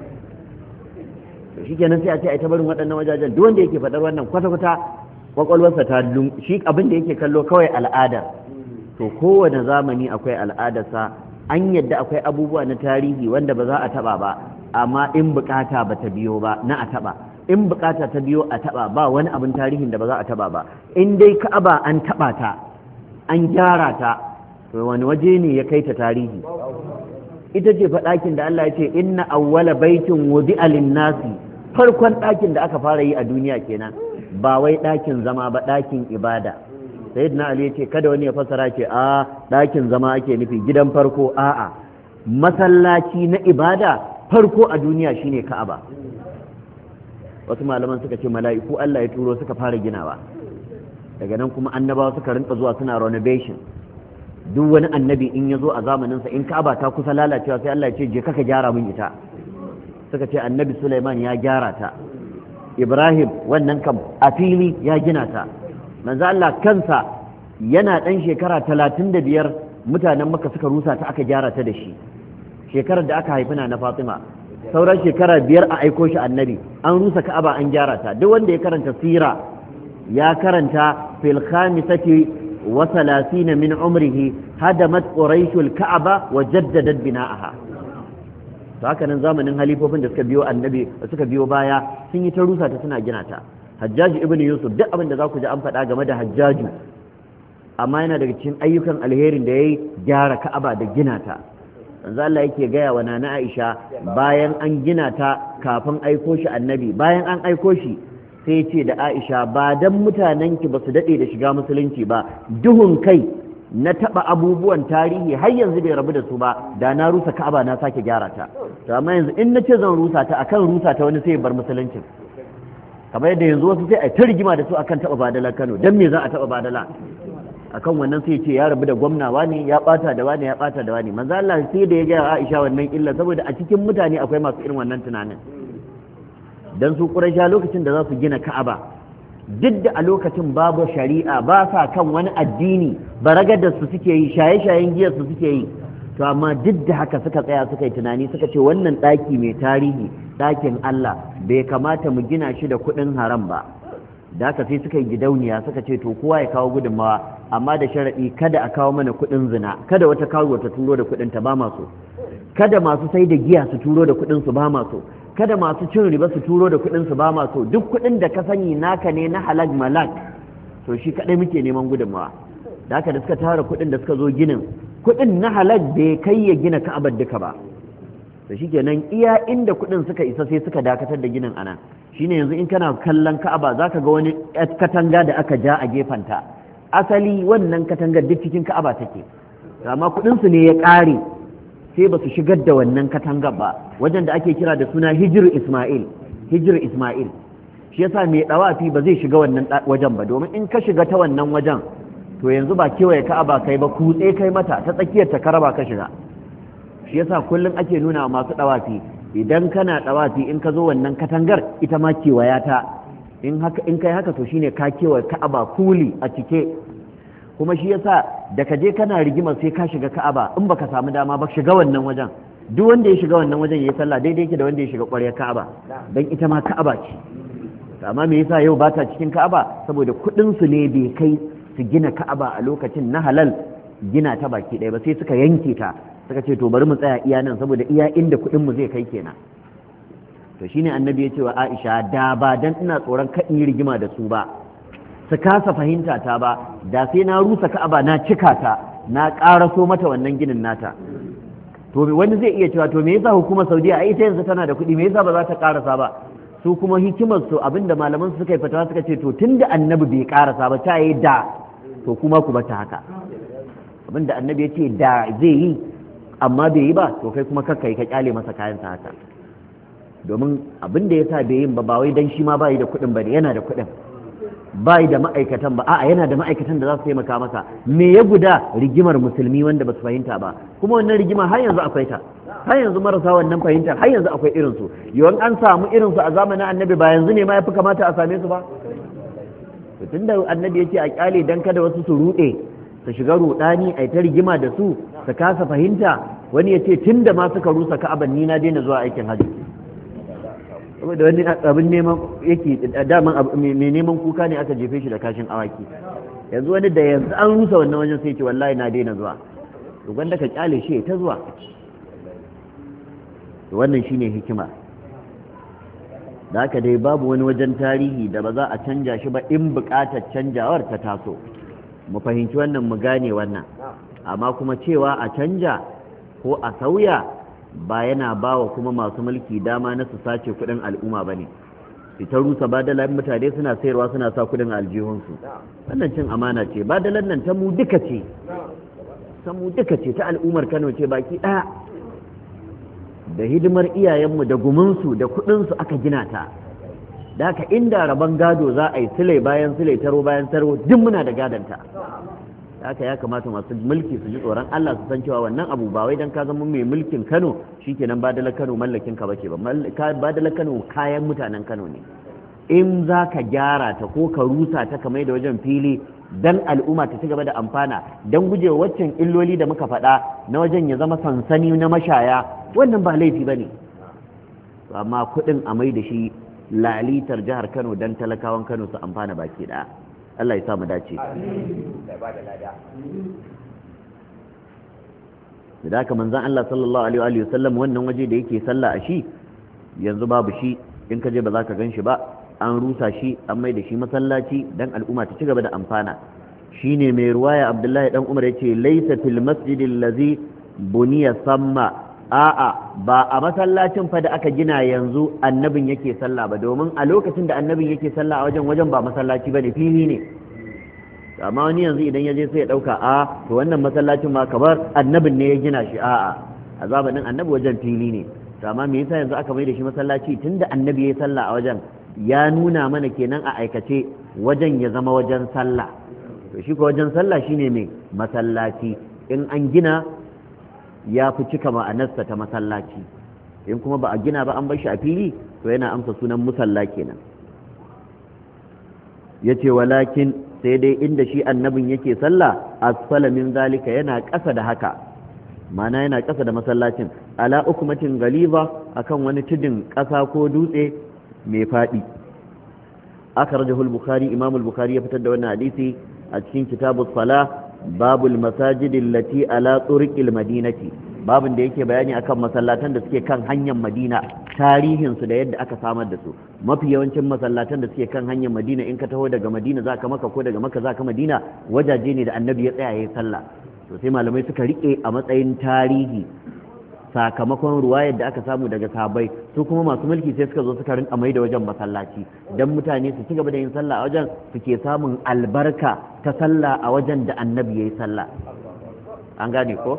To shikenan sai a ce ai ta barin waɗannan wajajen, duk wanda yake faɗar wannan kwata-kwata kwakwalwarsa ta shi abin da yake kallo kawai al'ada. To kowane zamani akwai al'adarsa, an yadda akwai abubuwa na tarihi wanda ba za a taba ba, amma in bukata ba ta biyo ba na a taba, in bukata ta biyo a taba, ba wani abin tarihin da ba za a taba ba. In dai Ka'aba an taba ta an gyara ta, to wani waje ne ya kai ta tarihi? Ita ce fa ɗakin da Allah ya ce inna awwala baitin wudi'a lin-nasi, farkon ɗakin da aka fara yi a duniya kenan, ba wai ɗakin zama ba, ɗakin ibada. Sayyidina Ali ya ce kada wani ya fasara ce a ɗakin zama ake nufi, gidan farko, a'a, masallaci na ibada farko a duniya shine Ka'aba. Wasu malaman suka ce mala'iku Allah ya turo suka fara ginawa, daga nan kuma annabawa suka rinka zuwa suna renovation. Duk wani annabi in ya zo a zamaninsa in Ka'aba ta kusa lalacewa sai Allah ya ce je kaka gyara min ita. Suka ce annabi Sulaiman ya gyara ta, Ibrahim wannan kam a fili ya gina ta. Manzo Allah kansa yana ɗan shekara 35 mutanen Makka suka rusa ta aka gyara ta da shi, shekarar da aka haifi na Fatima, sauran shekara 5 a aiko shi annabi, an rusa Ka'aba an gyara ta. Duk wanda ya karanta sira ya karanta fil khamisati wa 30 min umrihi hadamat quraishul Ka'aba wa jaddadat bina'aha. To haka nan zamanin halifofin da suka biyo annabi suka biyo baya sun yi ta rusa ta suna gina ta. Hajjaji ibn Yusuf, duk abin da za ku ji an faɗa game da Hajjaju, amma yana daga cikin ayyukan alherin da ya yi gyara Ka'aba da gina ta. manzo Allah yake gaya wa nana Aisha bayan an gina ta kafin aiko shi annabi, bayan an aiko shi sai ya ce da Aisha ba dan mutanenki ba su dade da shiga musulunci ba, duhun kai na taba abubuwan tarihi har yanzu bai rabu da su ba, da na rusa Ka'aba na sake gyara ta. To amma yanzu in nace zan rusa ta, akan rusa ta wani sai ya bar musuluncin, kamar yadda yanzu wasu sai a ta rigima da su akan taba badalar Kano. Dan me za a taba badala? Akan wannan sai ce ya rabu da gwamna wani, ya bata da wani, ya bata da wani. Manzo Allah sai da ya ga Aisha wannan illa, saboda a cikin mutane akwai masu irin wannan tunanin. Dan su Quraysha lokacin da za su gina Ka'aba, duk da a lokacin babu shari'a, ba sa kan wani addini, baragar da su suke yi, shaye-shayen giyar su suke yi, to amma duk da haka suka tsaya suka yi tunani, suka ce wannan ɗaki mai tarihi, ɗakin Allah bai kamata mu gina shi da kuɗin haram ba. Da haka sai suka yi gidauniya, suka ce to kowa ya kawo gudunmawa, amma da sharaɗi kada a kawo mana kuɗin zina, kada wata karuwa ta turo da kuɗin ta ba masu, kada masu sai da giya su turo da kuɗin su ba masu, kada masu cin riba su turo da kuɗin su ba masu, duk kuɗin da ka sani naka ne na halal malak, to shi kaɗai muke neman gudunmawa. Da haka da suka tara kuɗin da suka zo ginin, kuɗin na halal bai kai ya gina Ka'abar duka ba, to shikenan iya inda kuɗin suka isa sai suka dakatar da ginin anan. Shine yanzu in kana kallon Ka'aba zaka ga wani katanga da aka ja a gefanta, asali wannan katangar duk cikin Ka'aba take, amma kuɗin su ne ya ƙare sai ba su shigar da wannan katangar ba, wajen da ake kira da suna hijir Ismail. Shi yasa mai dawafi ba zai shiga wannan wajen ba, domin in ka shiga ta wannan wajen to yanzu ba kewaye Ka'aba kai ba, kutse kai mata ta tsakiyar ta karaba ka shiga. Shi yasa kullum ake nuna wa masu dawafi, idan kana dawafi in ka zo wannan katangar ita ma kewaya ta, in kai haka to shine ka kewaye Ka'aba kuli a cike. Kuma shi yasa da ka je kana rigimar sai ka shiga Ka'aba, in baka samu dama ba shiga wannan wajen, duk wanda ya shiga wannan wajen yayi sallah daidai yake da wanda ya shiga ƙwaryar Ka'aba, dan ita ma Ka'aba ce. Amma me yasa yau ba ta cikin Ka'aba? Saboda kuɗin su ne bai kai su gina Ka'aba a lokacin na halal gina ta baki ɗaya ba, sai suka yanke ta, suka ce to bari mu tsaya iya nan, saboda iya inda kuɗin mu zai kai kenan. To shine annabi ya ce wa Aisha, da ba dan ina tsoron kan yi rigima da su ba, su kasa fahimta ta ba, da sai na rusa Ka'aba na cika ta, na ƙaraso mata wannan ginin nata. To wani zai iya cewa to me yasa hukumar Saudiya ai ita yanzu tana da kuɗi, me yasa ba za ta ƙarasa ba? Su kuma hikimar su abinda malaman su suka yi fatawa suka ce to tunda annabi bai ƙarasa ba ta yi da, to kuma ku bata haka. Abinda annabi ya ce da zai yi amma bai yi ba, to kai kuma kakkai ka kyale masa kayansa haka. Domin abinda ya sa bai yin ba wai dan shi ma bai da kuɗin ba ne, yana da kuɗin, bai da ma'aikatan ba, a'a yana da ma'aikatan da za su taimaka masa. Me ya guda rigimar musulmi wanda ba su fahimta ba, kuma wannan rigima har yanzu akwai ta, har yanzu marasa wannan fahimtar har yanzu akwai irinsu. Yawan an samu irinsu a zamanin annabi ba yanzu ne ma ya fi kamata a same su ba? Tunda annabi ya ce a kyale dan kada wasu su ruɗe, su shiga ruɗani a ta rigima da su kasa fahimta, wani ya ce tun da ma suka rusa Ka'aban ni na daina zuwa aikin hajji. Saboda wani abin neman yake daman mai neman kuka ne aka jefe shi da kashin awaki. Yanzu wani da yanzu an rusa wannan wajen sai ce wallahi na daina zuwa, to gwanda ka kyale shi ta zuwa. To wannan shine hikima. Da haka dai babu wani wajen tarihi da ba za a canja shi ba in buƙatar canjawar ta taso. Mu fahimci wannan, mu gane wannan. Amma kuma cewa a canja ko a sauya ba yana bawa kuma masu mulki dama na su sace kudin al'umma bane. Ita rusa badalan mutane suna sayarwa suna sa kudin aljihunsu, wannan cin amana ce. Badalan nan ta mu duka ce, ta al'ummar Kano ce baki ɗaya, da hidimar iyayenmu da guminsu da kudinsu aka gina ta. Da haka inda rabon gado za a yi sile bayan sile, taro bayan taro, duk muna da gadanta. Haka ya kamata masu mulki su ji tsoron Allah, su san cewa wannan abu ba wai dan ka zama mai mulkin Kano shikenan badalar Kano mallakin ka bace ba. Badalar Kano kayan mutanen Kano ne. In za ka gyara ta ko ka rusa ta kamar da wajen fili dan al'umma ta ci gaba da amfana, dan gujewa waccan illoli da muka faɗa na wajen ya zama sansani na mashaya, wannan ba laifi bane. Amma kuɗin a mai da shi lalitar jihar Kano dan talakawan Kano su amfana baki ɗaya. Allah ya sa mu dace. Da haka manzon Allah sallallahu alaihi wa sallam wannan waje da yake sallah a shi yanzu babu shi, in ka je ba za ka gan shi ba, an rusa shi an mai da shi masallaci dan al'umma ta ci gaba da amfana. Shine mai ruwaya Abdullahi dan Umar yace laysa fil masjidil ladhi buniya samma a'a ba a masallacin fa da aka gina yanzu annabin yake sallah ba, domin a lokacin da annabin yake sallah a wajen ba masallaci bane, fili ne. amma wani yanzu idan ya je sai ya dauka to wannan masallacin ma kamar annabin ne ya gina shi, a'a a zamanin annabi wajen fili ne. to amma me yasa yanzu aka mai da shi masallaci? tunda annabi ya sallah a wajen ya nuna mana kenan a aikace wajen ya zama wajen sallah. to shi ko wajen sallah shine mai masallaci, in an gina ya fi cika ma'anarsa ta masallaci, in kuma ba a gina ba an bar shi a fili to yana amsa sunan musalla kenan. yace walakin sai dai inda shi annabin yake sallah asfala min zalika, yana ƙasa da haka, mana yana ƙasa da masallacin, ala ukmatin galiba, akan wani tudun ƙasa ko dutse mai faɗi. akhrajahu al-bukhari, imam al-bukhari ya fitar da wannan hadisi a cikin kitabus salah, babul masajid allati ala turuqil madinati, babin da yake bayani akan masallatan da suke kan hanyar Madina, tarihin su da yadda aka samar da su. mafi yawancin masallatan da suke kan hanyar Madina, in ka taho daga Madina zaka Makka ko daga Makka zaka Madina, wajaje ne da annabi ya tsaya yayin sallah. to sai malamai suka rike a matsayin tarihi sakamakon ruwayar da aka samu daga sahabbai. su kuma masu mulki sai suka zo suka rinka mai da wajen masallaci dan mutane su ci gaba da yin sallah a wajen, suke samun albarka ta sallah a wajen da annabi yayi sallah. an gane ko?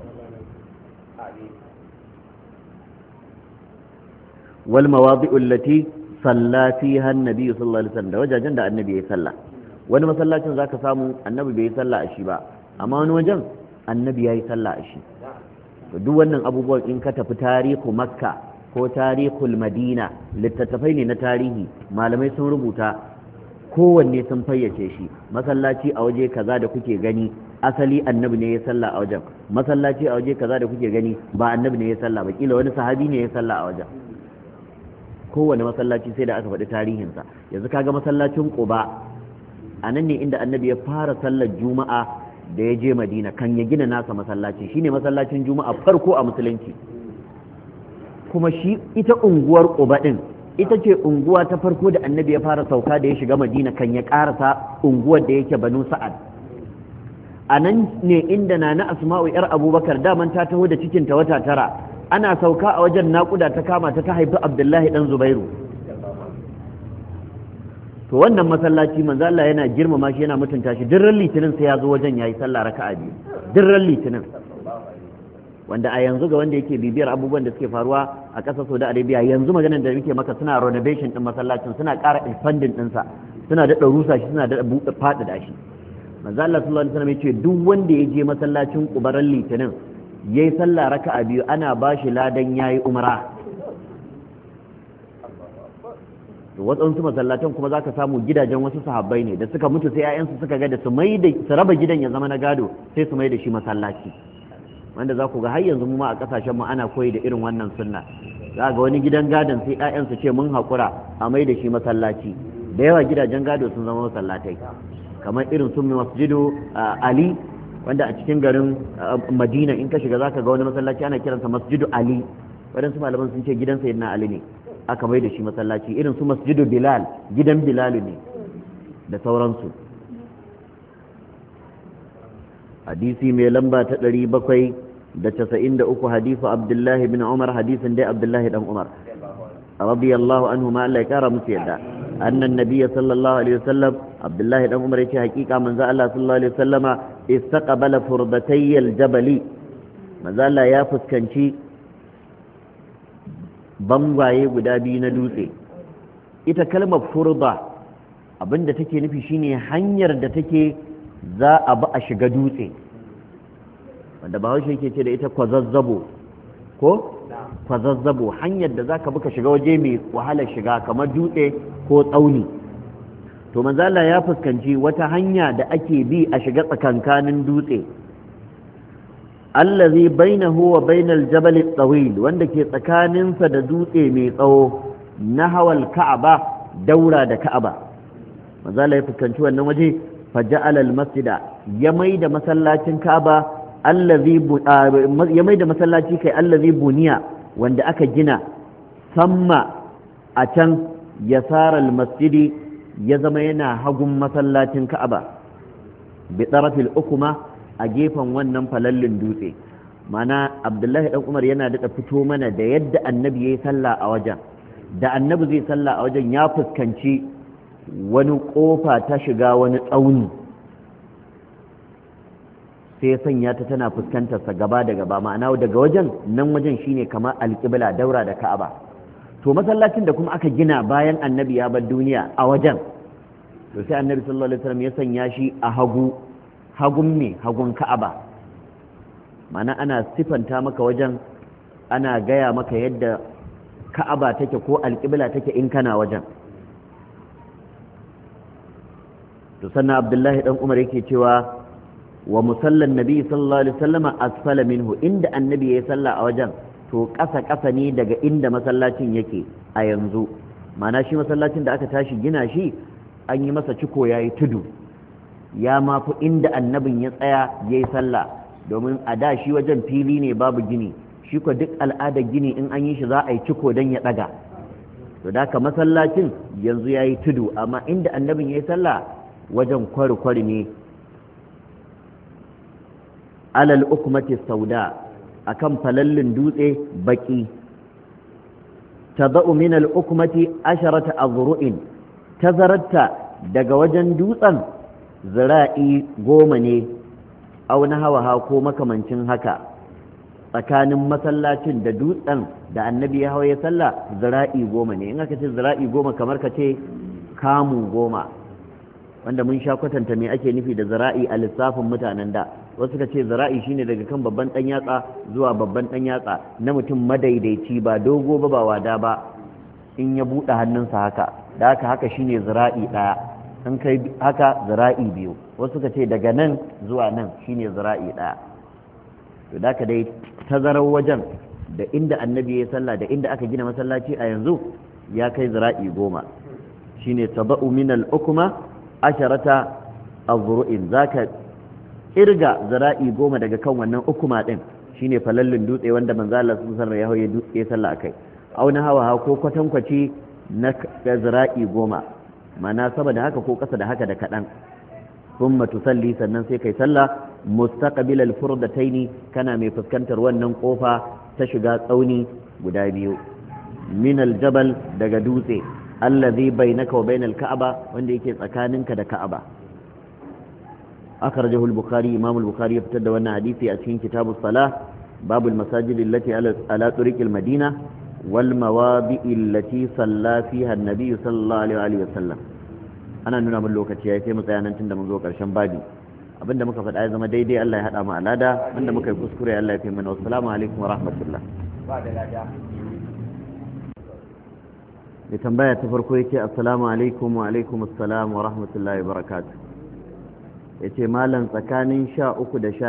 wal mawadi'u allati salla fiha an-nabi sallallahu alaihi wasallam, da wajajen da annabi yayi sallah. wani masallacin zaka samu annabi bai yi sallah a shi ba, amma wani wajen annabi yayi sallah a shi. duk wannan abubuwan in ka tafi tarihu makka ko tarihul madina, littattafai ne na tarihi, malamai sun rubuta, kowanne sun fayyace shi. masallaci a waje kaza da kuke gani asali annabi ne ya sallah a wajen, masallaci a waje kaza da kuke gani ba annabi ne ya sallah ba, kila wani sahabi ne ya sallah a wajen. kowane masallaci sai da aka faɗi tarihinsa. yanzu kaga masallacin Quba, a nan ne inda annabi ya fara sallar juma'a da ya je Madina, kan ya gina nasa masallaci, shine masallacin juma'a farko a musulunci. kuma shi ita unguwar Quba din ita ce unguwa ta farko da annabi ya fara sauka da ya shiga Madina, kan ya karasa unguwar da yake Banu Sa'ad. a nan ne inda na Asma'u yar Abubakar daman ta taho da cikinta wata 9, ana sauka a wajen naƙuda ta kama ta haifi Abdullahi dan Zubairu. to wannan masallaci manzo Allah yana girmama shi, yana mutunta shi. Dirran litinin sai ya zo wajen yayi sallah raka'a biyu, dirran litinin. wanda a yanzu ga wanda yake bibiyar abubuwan da suke faruwa a ƙasar Saudi Arabia, yanzu maganar da muke maka suna renovation din masallacin, suna ƙara expanding ɗinsa, suna daɗa rusa shi, suna daɗa faɗaɗa shi. manzo Allah sallallahu alaihi wasallam yace duk wanda ya je masallacin Qubaran litinin yayi sallah raka'a biyu, ana bashi ladan yayi umra. to waɗansu masallatan kuma zaka samu gidajen wasu sahabbai ne da suka mutu, sai 'ya'yansu suka ga da su raba gidan ya zama na gado, sai su mai da shi masallaci. wanda za ku ga har yanzu mu ma a kasashen mu ana koyi da irin wannan sunna. za ga wani gidan gadon sai 'ya'yansu ce mun haƙura a mai da shi masallaci. da yawa gidajen gado sun zama masallatai, kamar irin sun masjidu Ali, wanda a cikin garin Madina in ka shiga zaka ga wani masallaci ana kiransa masjidu Ali. waɗansu malaman sun ce gidan sayyidina Ali ne aka mai da shi masallaci. irin su masjidu Bilal, gidan Bilal ne, da sauransu. hadisi mai lamba ta 793 hadisu Abdullahi bin Umar, hadisin dai Abdullahi dan Umar radiyallahu anhu ma Allah ya kara musu yadda. annan nabiyyi sallallahu alaihi wasallam, Abdullahi dan Umar yace hakika manzo Allah sallallahu alaihi wasallama istaqbala furdatayil jabali, manzo Allah ya fuskanci bangwaye guda biyu na dutse. ita kalmar furda abinda take nufi shine hanyar da take za a bi a shiga dutse, wanda bahaushe yake ce da ita kwazazzabo ko kwazazzabo, hanyar da zaka bi ka shiga waje mai wahalar shiga kamar dutse ko tsauni. to manzo Allah ya fuskanci wata hanya da ake bi a shiga tsakankanin dutse, allazi bainahu wa bainal jabal at-tawil, wanda ke tsakaninsa da dutse mai tsawo, nahawal ka'aba, daura da ka'aba. manzo Allah ya fuskanci wannan waje, faja'ala al-masjida, ya maida masallacin ka'aba, allazi ya maida masallaci kai allazi buniya, wanda aka gina samma a can yasara al-masjidi, ya zama yana hagun masallacin ka'aba, bi tarafil ukuma, a gefen wannan falallin dutse. mana Abdullahi dan Umar yana da fito mana da yadda annabi yayi sallah a wajen da annabi zai sallah a wajen ya fuskanci wani kofa ta shiga wani tsauni sai ya sanya ta tana fuskantar sa gaba da gaba ma'ana daga wajen nan wajen shine kamar alƙibla daura da Ka'aba to masallacin da kuma aka gina bayan annabi ya bar duniya a wajen to sai annabi sallallahu alaihi wasallam ya sanya shi a hagun Ka'aba ma'ana ana sifanta maka wajen ana gaya maka yadda Ka'aba take ko alƙibla take in kana wajen to sannan Abdullahi dan Umar yake cewa wa musallan nabi sallallahu alaihi wasallama asfala minhu inda annabi ya salla a wajen to ƙasa ne daga inda masallacin yake a yanzu ma'ana shi masallacin da aka tashi gina shi an yi masa ciko yayi tudu ya mafi inda annabin ya tsaya yayi sallah domin a da shi wajen fili ne babu gini shi ko duk al'adar gini in an yi shi za a yi ciko don ya daga to da ka masallacin yanzu yayi tudu amma inda annabin yayi sallah wajen kwari ne alal ukmati sauda akan falallin dutse baki tadau min al ukmati 10 azru'in tazaratta daga wajen dutsen zira'i 10 ne au na hawa ko makamancin haka tsakanin masallacin da dutsen da annabi ya hawa ya salla zira'i 10 ne in aka ce zira'i 10 kamar ka ce kamu 10 wanda mun sha kwatanta me ake nufi da zira'i a lissafin mutanen da wasu ka ce zira'i shine daga kan babban dan yatsa zuwa babban dan yatsa na mutum madaidaici ba dogo ba wada ba in ya buɗe hannunsa haka da haka shine zira'i ɗaya in kai haka zira'i 2 wasu ka ce daga nan zuwa nan shine zira'i ɗaya to da ka dai tazarar wajen da inda annabi ya sallah da inda aka gina masallaci a yanzu ya kai zira'i 10 shine taba'u min al-ukma 10 azru'in zaka kirga zira'i 10 daga kan wannan ukuma din shine falallin dutse wanda manzo Allah sallallahu alaihi wasallam ya dutse sallah akai auna hawa ko kwatankwaci na zira'i 10 mana saboda haka ko kasa da haka da kadan thumma tusalli sannan sai kai sallah mustaqbil al-furdataini kana mai fuskantar wannan kofa ta shiga tsauni guda biyu min al-jabal daga dutse allazi bainaka wa bainal ka'aba wanda yake tsakaninka da ka'aba akhrajahu al-bukhari imam al-bukhari ya fitar da wannan hadisi a cikin kitabus salah babul masajid allati ala turiq al-madina wal mawadi'i allati salla fiha an-nabi sallallahu alaihi wa sallam ana nuna mun lokaci yayi sai mu tsaya nan tunda mun zo karshen babi abinda muka faɗa ya zama daidai Allah ya hada mu alada wanda muka yi kuskure Allah ya fi mana assalamu alaikum wa rahmatullah ba da lada da tambaya ta farko yake assalamu alaikum wa alaikum assalam wa rahmatullahi wa barakatuh yace malam tsakanin 13 da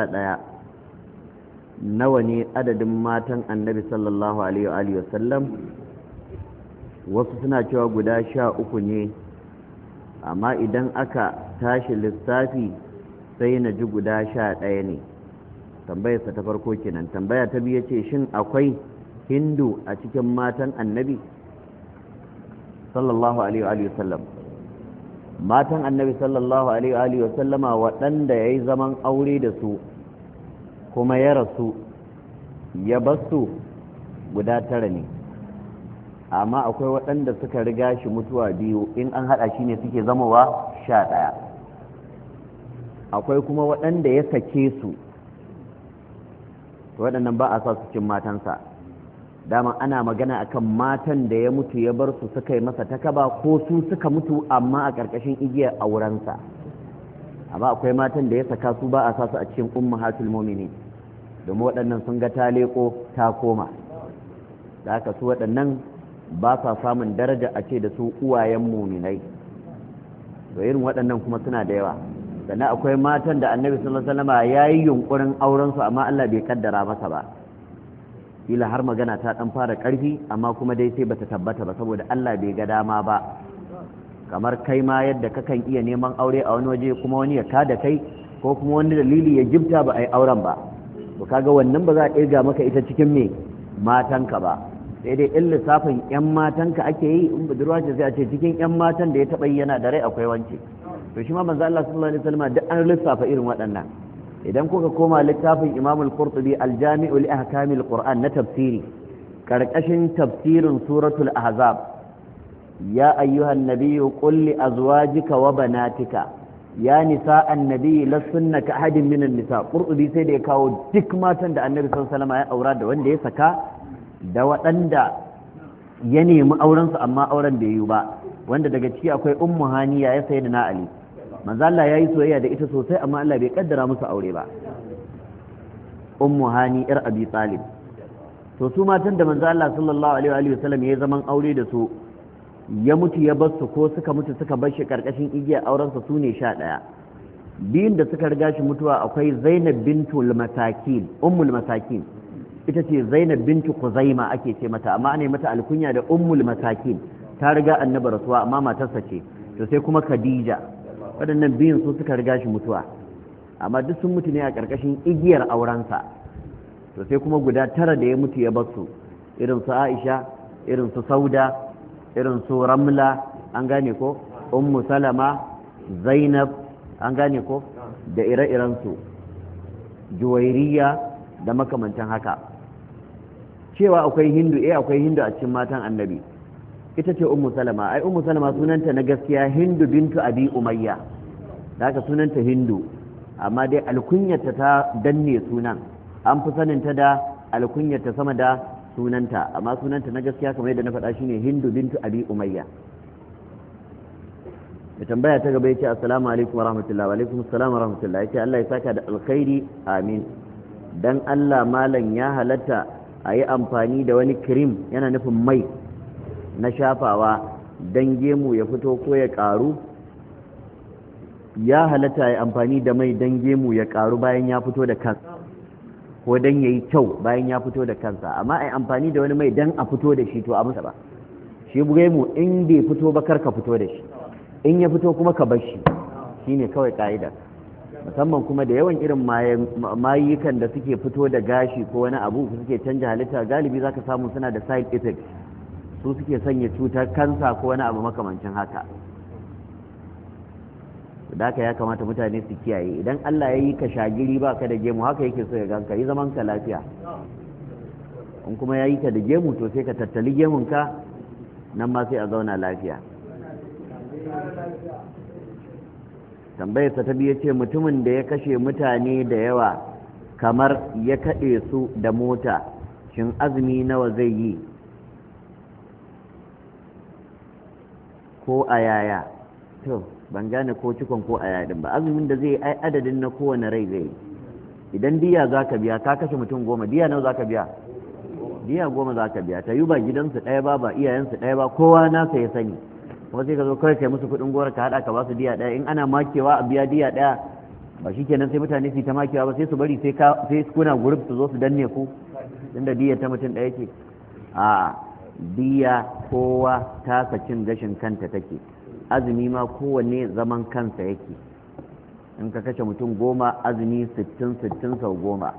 11 nawa ne adadin matan annabi sallallahu alaihi wa sallam wasu suna cewa guda 13 ne amma idan aka tashi lissafi sai na ji guda 11 ne tambayarsa ta farko kenan tambaya ta biyu ce shin akwai hindu a cikin matan annabi sallallahu alaihi wa sallam matan annabi sallallahu alaihi wa sallama waɗanda ya yi zaman aure da su kuma ya rasu ya basu guda 9 ne amma akwai waɗanda suka riga shi mutuwa 2 in an haɗa shi ne suke zamowa 11 akwai kuma waɗanda ya sake su waɗannan ba a sa su cin matansa dama ana magana akan matan da ya mutu ya bar su suka yi masa takaba ko su suka mutu amma a ƙarƙashin igiyar aurensa amma akwai matan da ya saka su ba a sa su a cikin ummahatul mu'minin domin waɗannan sun ga ta leƙo ta koma da haka su waɗannan ba sa samun daraja a ce da su uwayen muminai da irin waɗannan kuma suna da yawa sannan akwai matan da annabi sallallahu alaihi wasallam ya yi yunkurin auren su amma Allah bai kaddara masa ba kila har magana ta dan fara karfi amma kuma dai sai bata tabbata ba saboda Allah bai ga dama ba kamar kai ma yadda kakan iya neman aure a wani waje kuma wani ya kada kai ko kuma wani dalili ya jibta ba a yi auren ba to kaga wannan ba za a ɗirga maka ita cikin me matanka ba sai dai in lissafin yan matanka ake yi in budurwa ce sai a ce cikin yan matan da ya taɓa yi yana da rai akwai wance to shi ma manzo Allah sallallahu alaihi wasallam duk an lissafa irin waɗannan idan kuka koma littafin Imam al-Qurtubi al-Jami'u li ahkamil Qur'an na tafsiri karkashin tafsirin suratul ahzab ya ayyuhan nabiyyu qul li azwajika wa banatika ya nisa annabi lassunna ka ahadin minan nisa. Qurtubi sai da ya kawo duk matan da annabi sallallahu alaihi wasallam ya aura da wanda ya saka da waɗanda ya nemi auren su amma auren bai yi ba, wanda daga ciki akwai ummu haniya ya sayi da na ali. Manzo Allah yayi soyayya da ita sosai amma Allah bai kaddara musu aure ba. Ummu hani ir abi talib. To su matan da manzo Allah sallallahu alaihi wasallam ya zaman aure da su ya mutu ya bar su ko suka mutu suka bar shi karkashin igiyar aurensa su ne 11. Biyun da suka riga shi mutuwa akwai Zainab bintul Masakin, Ummul Masakin. Ita ce Zainab bintu Khuzaima ake ce mata, amma ana mata alkunya da Ummul Masakin. Ta riga annabi rasuwa amma matarsa ce. To sai kuma Khadija. Waɗannan biyun su suka riga shi mutuwa. Amma duk sun mutu ne a karkashin igiyar aurensa. To sai kuma guda 9 da ya mutu ya bar su, irin su Aisha, irin su Sauda, irin su Ramla, an gane ko, Ummu Salama, Zainab, an gane ko, da ire-iren su, Juwairiya da makamantan haka. Cewa akwai Hindu, akwai Hindu a cikin matan Annabi. Ita ce Ummu Salama, ai Ummu Salama sunanta na gaskiya Hindu bintu Abi Umayya. Da haka sunanta Hindu, amma dai alkunyarta ta danne sunan. An fi saninta da alkunyarta sama da sunanta, amma sunanta na gaskiya kamar yadda na faɗa shine Hindu bintu Abi Umayya. Da tambaya ta gaba yace assalamu alaikum wa rahmatullahi. Wa alaikum assalam wa rahmatullahi. Yace Allah ya saka da alkhairi, amin. Dan Allah malam ya halatta a yi amfani da wani cream, yana nufin mai na shafawa dan gemu ya fito ko ya ƙaru. Ya halatta a yi amfani da mai dan gemu ya ƙaru bayan ya fito da kansa, ko dan yayi kyau bayan ya fito da kansa, amma ai amfani da wani mai dan a fito da shi to a musa ba. Shi bugai mu in bai fito ba kar ka fito da shi, in ya fito kuma ka bar shi, shine kawai ka'ida. Musamman kuma da yawan irin mayukan da suke fito da gashi ko wani abu suke canja halitta, galibi zaka samu suna da side effects, su suke sanya cutar kansa ko wani abu makamancin haka. Da haka ya kamata mutane su kiyaye. Idan Allah ya yi ka shagiri ba ka da gemu, haka yake so ya ganka, yi zaman ka lafiya. In kuma ya yi ka da gemu to sai ka tattali gemunka, nan ma sai a zauna lafiya. Tambayarsa ta biyu ce mutumin da ya kashe mutane da yawa kamar ya kaɗe su da mota, shin azumi nawa zai yi ko a yaya? To ban gane ko cikon ko a yadin ba. Azumin da zai ai adadin na kowane rai zai yi. Idan diya za ka biya, ka kashe mutum 10, diya nawa za ka biya? Diya 10 za ka biya. Ta yi ba gidansu ɗaya ba, ba iyayensu ɗaya ba, kowa nasa ya sani. Kuma sai ka zo kawai kai musu kuɗin gora ka haɗa ka ba su diya ɗaya. In ana makewa a biya diya ɗaya, ba shi kenan sai mutane su yi ta makewa ba, sai su bari sai kuna gurup su zo su danne ku, inda diya ta mutum ɗaya ce. A diya kowa tasa cin gashin kanta take. Azumi ma kowanne zaman kansa yake. In ka kashe mutum 10, azumi 60 sau 10.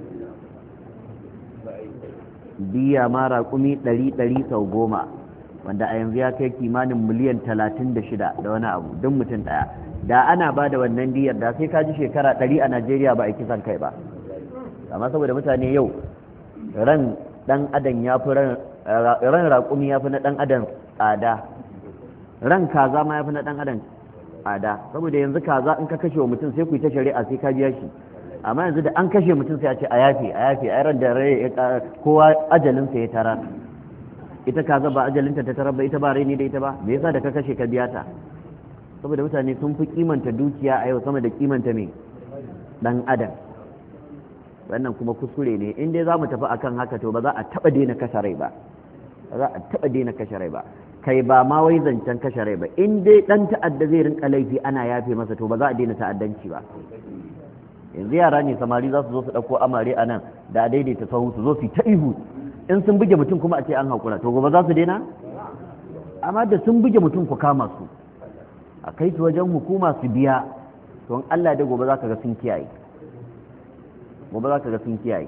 Diya ma raƙumi 100 sau 10, wanda a yanzu ya kai kimanin miliyan 36 da wani abu don mutum ɗaya. Da ana ba da wannan diyar da sai ka ji shekara 100 a Najeriya ba a kisan kai ba. Amma saboda mutane yau ran ɗan adam ya fi ran raƙumi ya fi na ɗan adam tsada, ran kaza ma ya fi na ɗan adam tsada. Saboda yanzu kaza in ka kashe wa mutum sai ku yi ta shari'a sai ka biya shi, amma yanzu da an kashe mutum sai a ce a yafe a ran da rai kowa ajalinsa ya tara. Ita kaza ba ajalinta ta tarar ba, ita ba rai ne da ita ba, me yasa da ka kashe ka biya ta? Saboda mutane sun fi kimanta dukiya a yau sama da kimanta mai ɗan adam. Wannan kuma kuskure ne. In dai za mu tafi akan haka to ba za a taɓa daina kashe rai ba, ba za a taɓa daina kashe rai ba. Kai ba ma wai zancen kashe rai ba, in dai ɗan ta'adda zai rinka laifi ana yafe masa to ba za a daina ta'addanci ba. Yanzu yara ne samari za su zo su ɗauko amare a nan da a daidaita sahu su zo su ta ihu, in sun buge mutum kuma a ce an haƙura, to gobe za su daina? Amma da sun buge mutum ku kama su a kai su wajen hukuma su biya, to in Allah da gobe za ka ga sun kiyaye, gobe za ka ga sun kiyaye.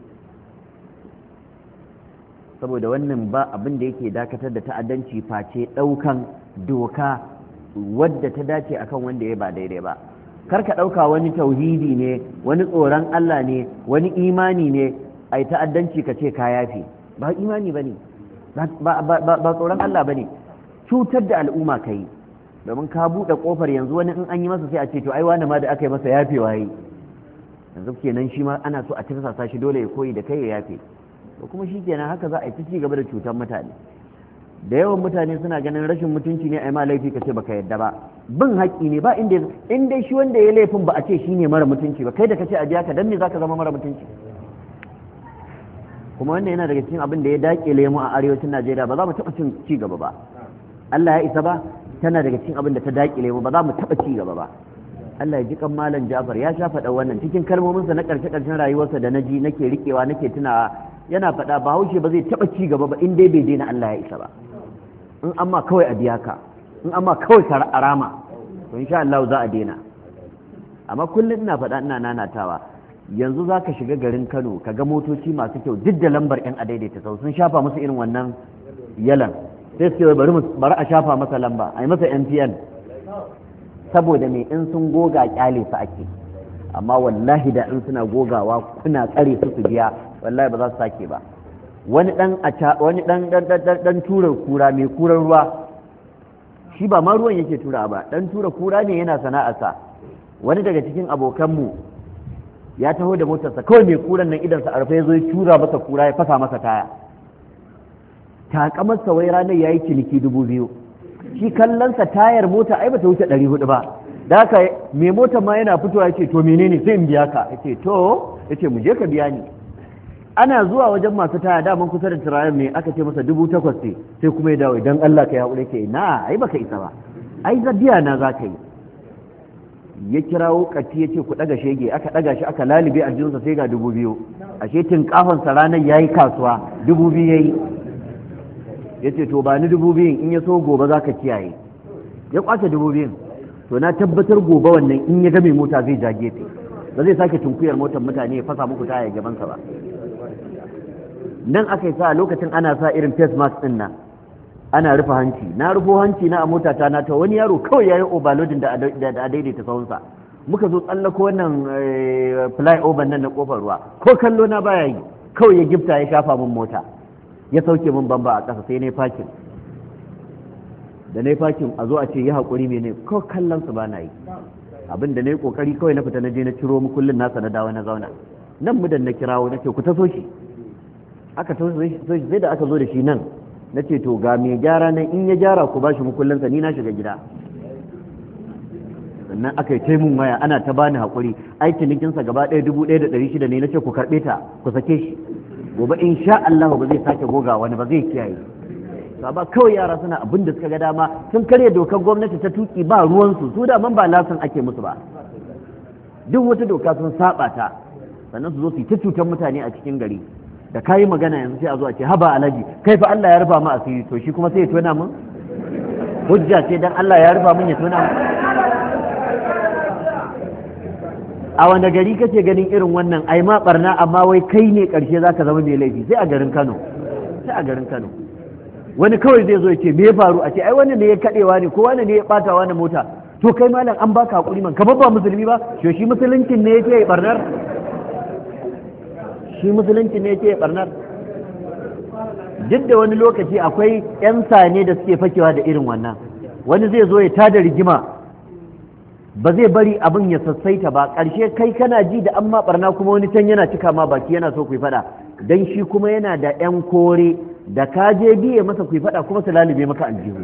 Saboda wannan ba abin da yake dakatar da ta'addanci face ɗaukan doka wadda ta dace akan wanda ya ba daidai ba. kar ka ɗauka wani tauhidi ne, wani tsoron Allah ne, wani imani ne ai ta'addanci ka ce ka yafe. Ba imani bane, ba tsoron Allah bane, cutar da al'umma kai. Domin ka buɗe ƙofar yanzu wani in an yi masa sai a ce to ai wani ma da aka yi masa yafewa yi, yanzu kenan shi ma ana so a tirsasa shi dole ya koyi da kai ya yafe. To kuma shi kenan haka za a yi ta ci gaba da cutar mutane. Da yawan mutane suna ganin rashin mutunci ne a yi ma laifi ka ce baka yadda ba, bin haƙƙi ne ba inda in dai shi wanda ya laifin ba a ce shi ne mara mutunci ba, kai da ka ce a biya ka dan me zaka zama mara mutunci. Kuma wannan yana daga cikin abin da ya daƙile mu a arewacin Najeriya, ba za mu taɓa cin ci gaba ba. Allah ya isa ba, tana daga cikin abin da ta daƙile mu, ba za mu taɓa ci gaba ba. Allah ya ji kan Malam Ja'far ya sha faɗa wannan cikin kalmominsa na ƙarshe-ƙarshen rayuwarsa da naji nake riƙewa nake tunawa, yana faɗa Bahaushe ba zai taɓa ci gaba ba in dai bai daina Allah ya isa ba. In amma kawai a biya ka, in amma kawai ka arama, to insha Allah za a daina. Amma kullum ina faɗa ina nanatawa, yanzu za ka shiga garin Kano ka ga motoci masu kyau duk da lambar 'yan adaidaita sau sun shafa musu irin wannan yalan, sai su ce bari a shafa masa lamba a yi masa MTN, saboda me in sun goga kyale su ake. Amma wallahi da in suna gogawa kuna tsare su biya, wallahi ba za su sake ba. Wani dan tura kura mai kurar ruwa, shi ba ma ruwan yake tura ba, dan tura kura ne yana sana'arsa. Wani daga cikin abokanmu ya taho da motarsa kawai mai kuran nan idansa a rufe ya zo ya tura masa kura ya fasa masa taya. Takamarsa wai ranar ya yi ciniki 2000, shi kallonsa tayar mota ai bata wuce 400 ba. Da haka mai motar ma yana fitowa ya ce to menene sai in biya ka, ya ce to, ya ce mu je ka biya ni. Ana zuwa wajen masu taya daman kusa da turaren ne aka ce masa 8,000 ce, sai kuma ya dawo idan Allah ka ya haƙure ke na ai baka isa ba, ai biya na za ka yi. Ya kirawo kati ya ce ku ɗaga shege, aka ɗaga shi aka lalube a jinsa sai ga 2000, ashe tinkafansa ranar ya yi kasuwa 2000 ya yi. Ya ce to ba ni 2000 in ya so gobe za ka kiyaye, ya kwace 2000. To na tabbatar gobe wannan in ya ga mai mota zai ja gefe, ba zai sake tunkuyar motar mutane ya fasa muku taya gabansa ba. Nan aka yi sa lokacin ana sa irin face mask din nan, ana rufe hanci, na rufo hanci na a motata na ta wani yaro kawai yayi overloading da daidaita sahunsa, muka zo tsallako wannan flyover nan na kofar ruwa, ko kallo na baya yi, kawai ya gifta ya shafa min mota, ya sauke min bamba a ƙasa, sai na yi fakin. Da na yi fakin a zo a ce yi haƙuri mene, ko kallon su ba na yi. Abin da na yi ƙoƙari kawai na fita na je na ciro mukullin nasa na dawo na zauna, nan mudan na kirawo na ce ku taso shi, aka taso shi sai da aka zo da shi nan, na ce to ga mai gyara nan in ya gyara ku ba shi mukullinsa ni na shiga gida. Sannan aka yi taimun waya ana ta bani haƙuri, aikin nikinsa gaba ɗaya 1,600 ne, na ce ku karɓe ta ku sake shi, gobe in sha Allah ba zai sake goga wani ba zai kiyaye. Ba kawai yara suna abin da suka ga dama, sun karya dokar gwamnati ta tuki ba ruwansu, su da man ba lasin ake musu ba, duk wata doka sun saba ta, sannan su zo su yi ta cutar mutane a cikin gari. Da kayi magana yanzu sai a zo a ce haba alaji kai fa Allah ya rufa mu asiri, to shi kuma sai ya tona mun hujja ce dan Allah ya rufa mun ya tona mun. A wanda gari kake ganin irin wannan ai ma barna amma wai kai ne karshe zaka zama mai laifi? Sai a garin Kano, sai a garin Kano wani kawai zai zo ya ce me ya faru, a ce ai wani ne ya kadewa ne ko wani ne ya bata wani mota, to kai malam an baka hakuri man kamar ba musulmi ba, to shi musuluncin ne yake barnar, shi musulunci ne yake barnar. Duk da wani lokaci akwai 'yan sane da suke fakewa da irin wannan, wani zai zo ya tada rigima ba zai bari abin ya sassaita ba, ƙarshe kai kana ji da an ma barna kuma wani can yana cika ma baki yana so ku yi faɗa, dan shi kuma yana da 'yan kore da ka je biye masa ku yi faɗa kuma su lalube maka aljihu.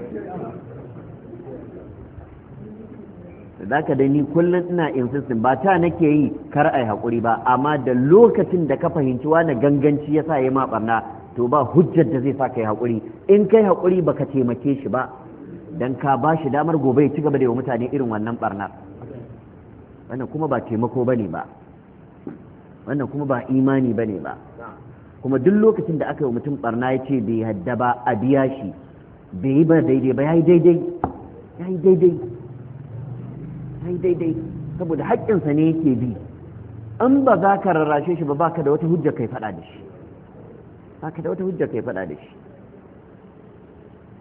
da ka dai ni kullum ina insistin ba ta nake yi kar ai haƙuri ba, amma da lokacin da ka fahimci wani ganganci ya sa ya ma barna, to ba hujjar da zai sa kai haƙuri. In kai haƙuri baka taimake shi ba, dan ka ba shi damar gobe ya ci gaba da yi wa mutane irin wannan barnar. Wannan kuma ba taimako bane ba, wannan kuma ba imani bane ba. Kuma duk lokacin da aka yi wa mutum barna ya ce bai yadda ba a biya shi, bai yi ba daidai ba, ya yi daidai, ya yi daidai, ya yi daidai, saboda haƙƙinsa ne yake bi. An ba za ka rarrashe shi ba, baka da wata hujja kai faɗa da shi, baka da wata hujja kai faɗa da shi.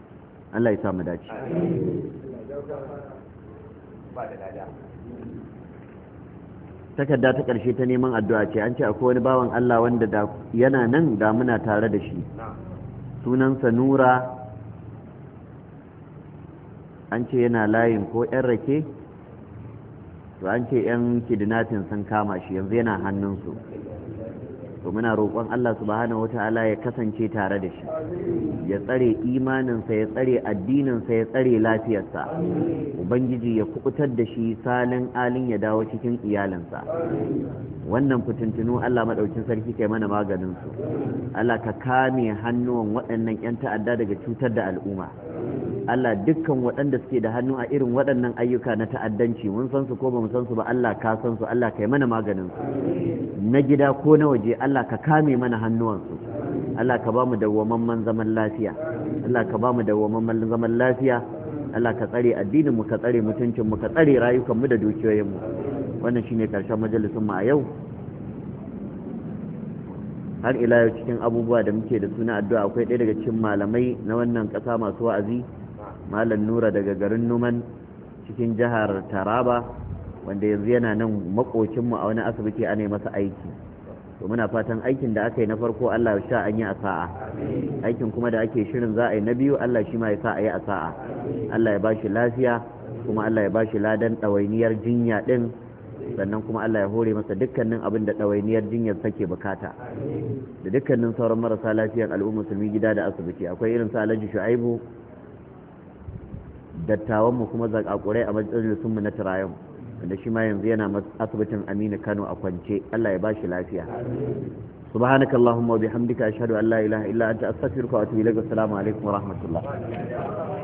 Allah ya samu dace. takarda ta ƙarshe ta neman addu'a ce, an ce akwai wani bawan Allah wanda da yana nan da muna tare da shi, sunansa Nura, an ce yana layin ko 'yan rake, to an ce 'yan kidnapping sun kama shi yanzu yana hannunsu, to muna roƙon Allah subhanahu wata'ala ya kasance tare da shi, ya tsare imaninsa, ya tsare addininsa, ya tsare lafiyarsa, ubangiji ya kubutar da shi salin alin ya dawo cikin iyalinsa. Wannan fitintunu Allah maɗaukin sarki kai mana maganinsu, Allah ka kame hannuwan waɗannan 'yan ta'adda daga cutar da al'umma. Allah dukkan waɗanda suke da hannu a irin waɗannan ayyuka na ta'addanci, mun san su ko ba mu san su ba, Allah ka san su, Allah kai mana maganin su, na gida ko na waje, Allah ka kame mana hannuwansu, Allah ka ba mu dawwamamman zaman lafiya, Allah ka ba mu dawwamamman zaman lafiya, Allah ka tsare addinin mu, ka tsare mutuncin mu, ka tsare rayukan mu da dukiyoyin mu. Wannan shine karshen majalisin mu a yau. Har ila yau cikin abubuwa da muke da suna addu'a, akwai ɗaya daga cikin malamai na wannan ƙasa masu wa'azi, Malam Nura daga garin Numan cikin jihar Taraba, wanda yanzu yana nan makocinmu a wani asibiti ana masa aiki. To muna fatan aikin da aka yi na farko Allah ya sha an yi a sa'a, aikin kuma da ake shirin za a yi na biyu Allah shi ma ya sa a yi a sa'a. Allah ya bashi lafiya, kuma Allah ya bashi ladan ɗawainiyar jinya ɗin, sannan kuma Allah ya hore masa dukkanin abin da ɗawainiyar jinyar take bukata, da dukkanin sauran marasa lafiyar al'ummar musulmi gida da asibiti. Akwai irin su Alhaji Shu'aibu, dattawanmu kuma zakakurai a majalisunmu na Tirayon, wanda shi ma yanzu yana asibitin Aminu Kano a kwance. Allah ya bashi lafiya. subhanakallahumma wa bihamdika ashhadu an la ilaha illa anta astaghfiruka wa atubu ilaik. Assalamu alaikum wa rahmatullah.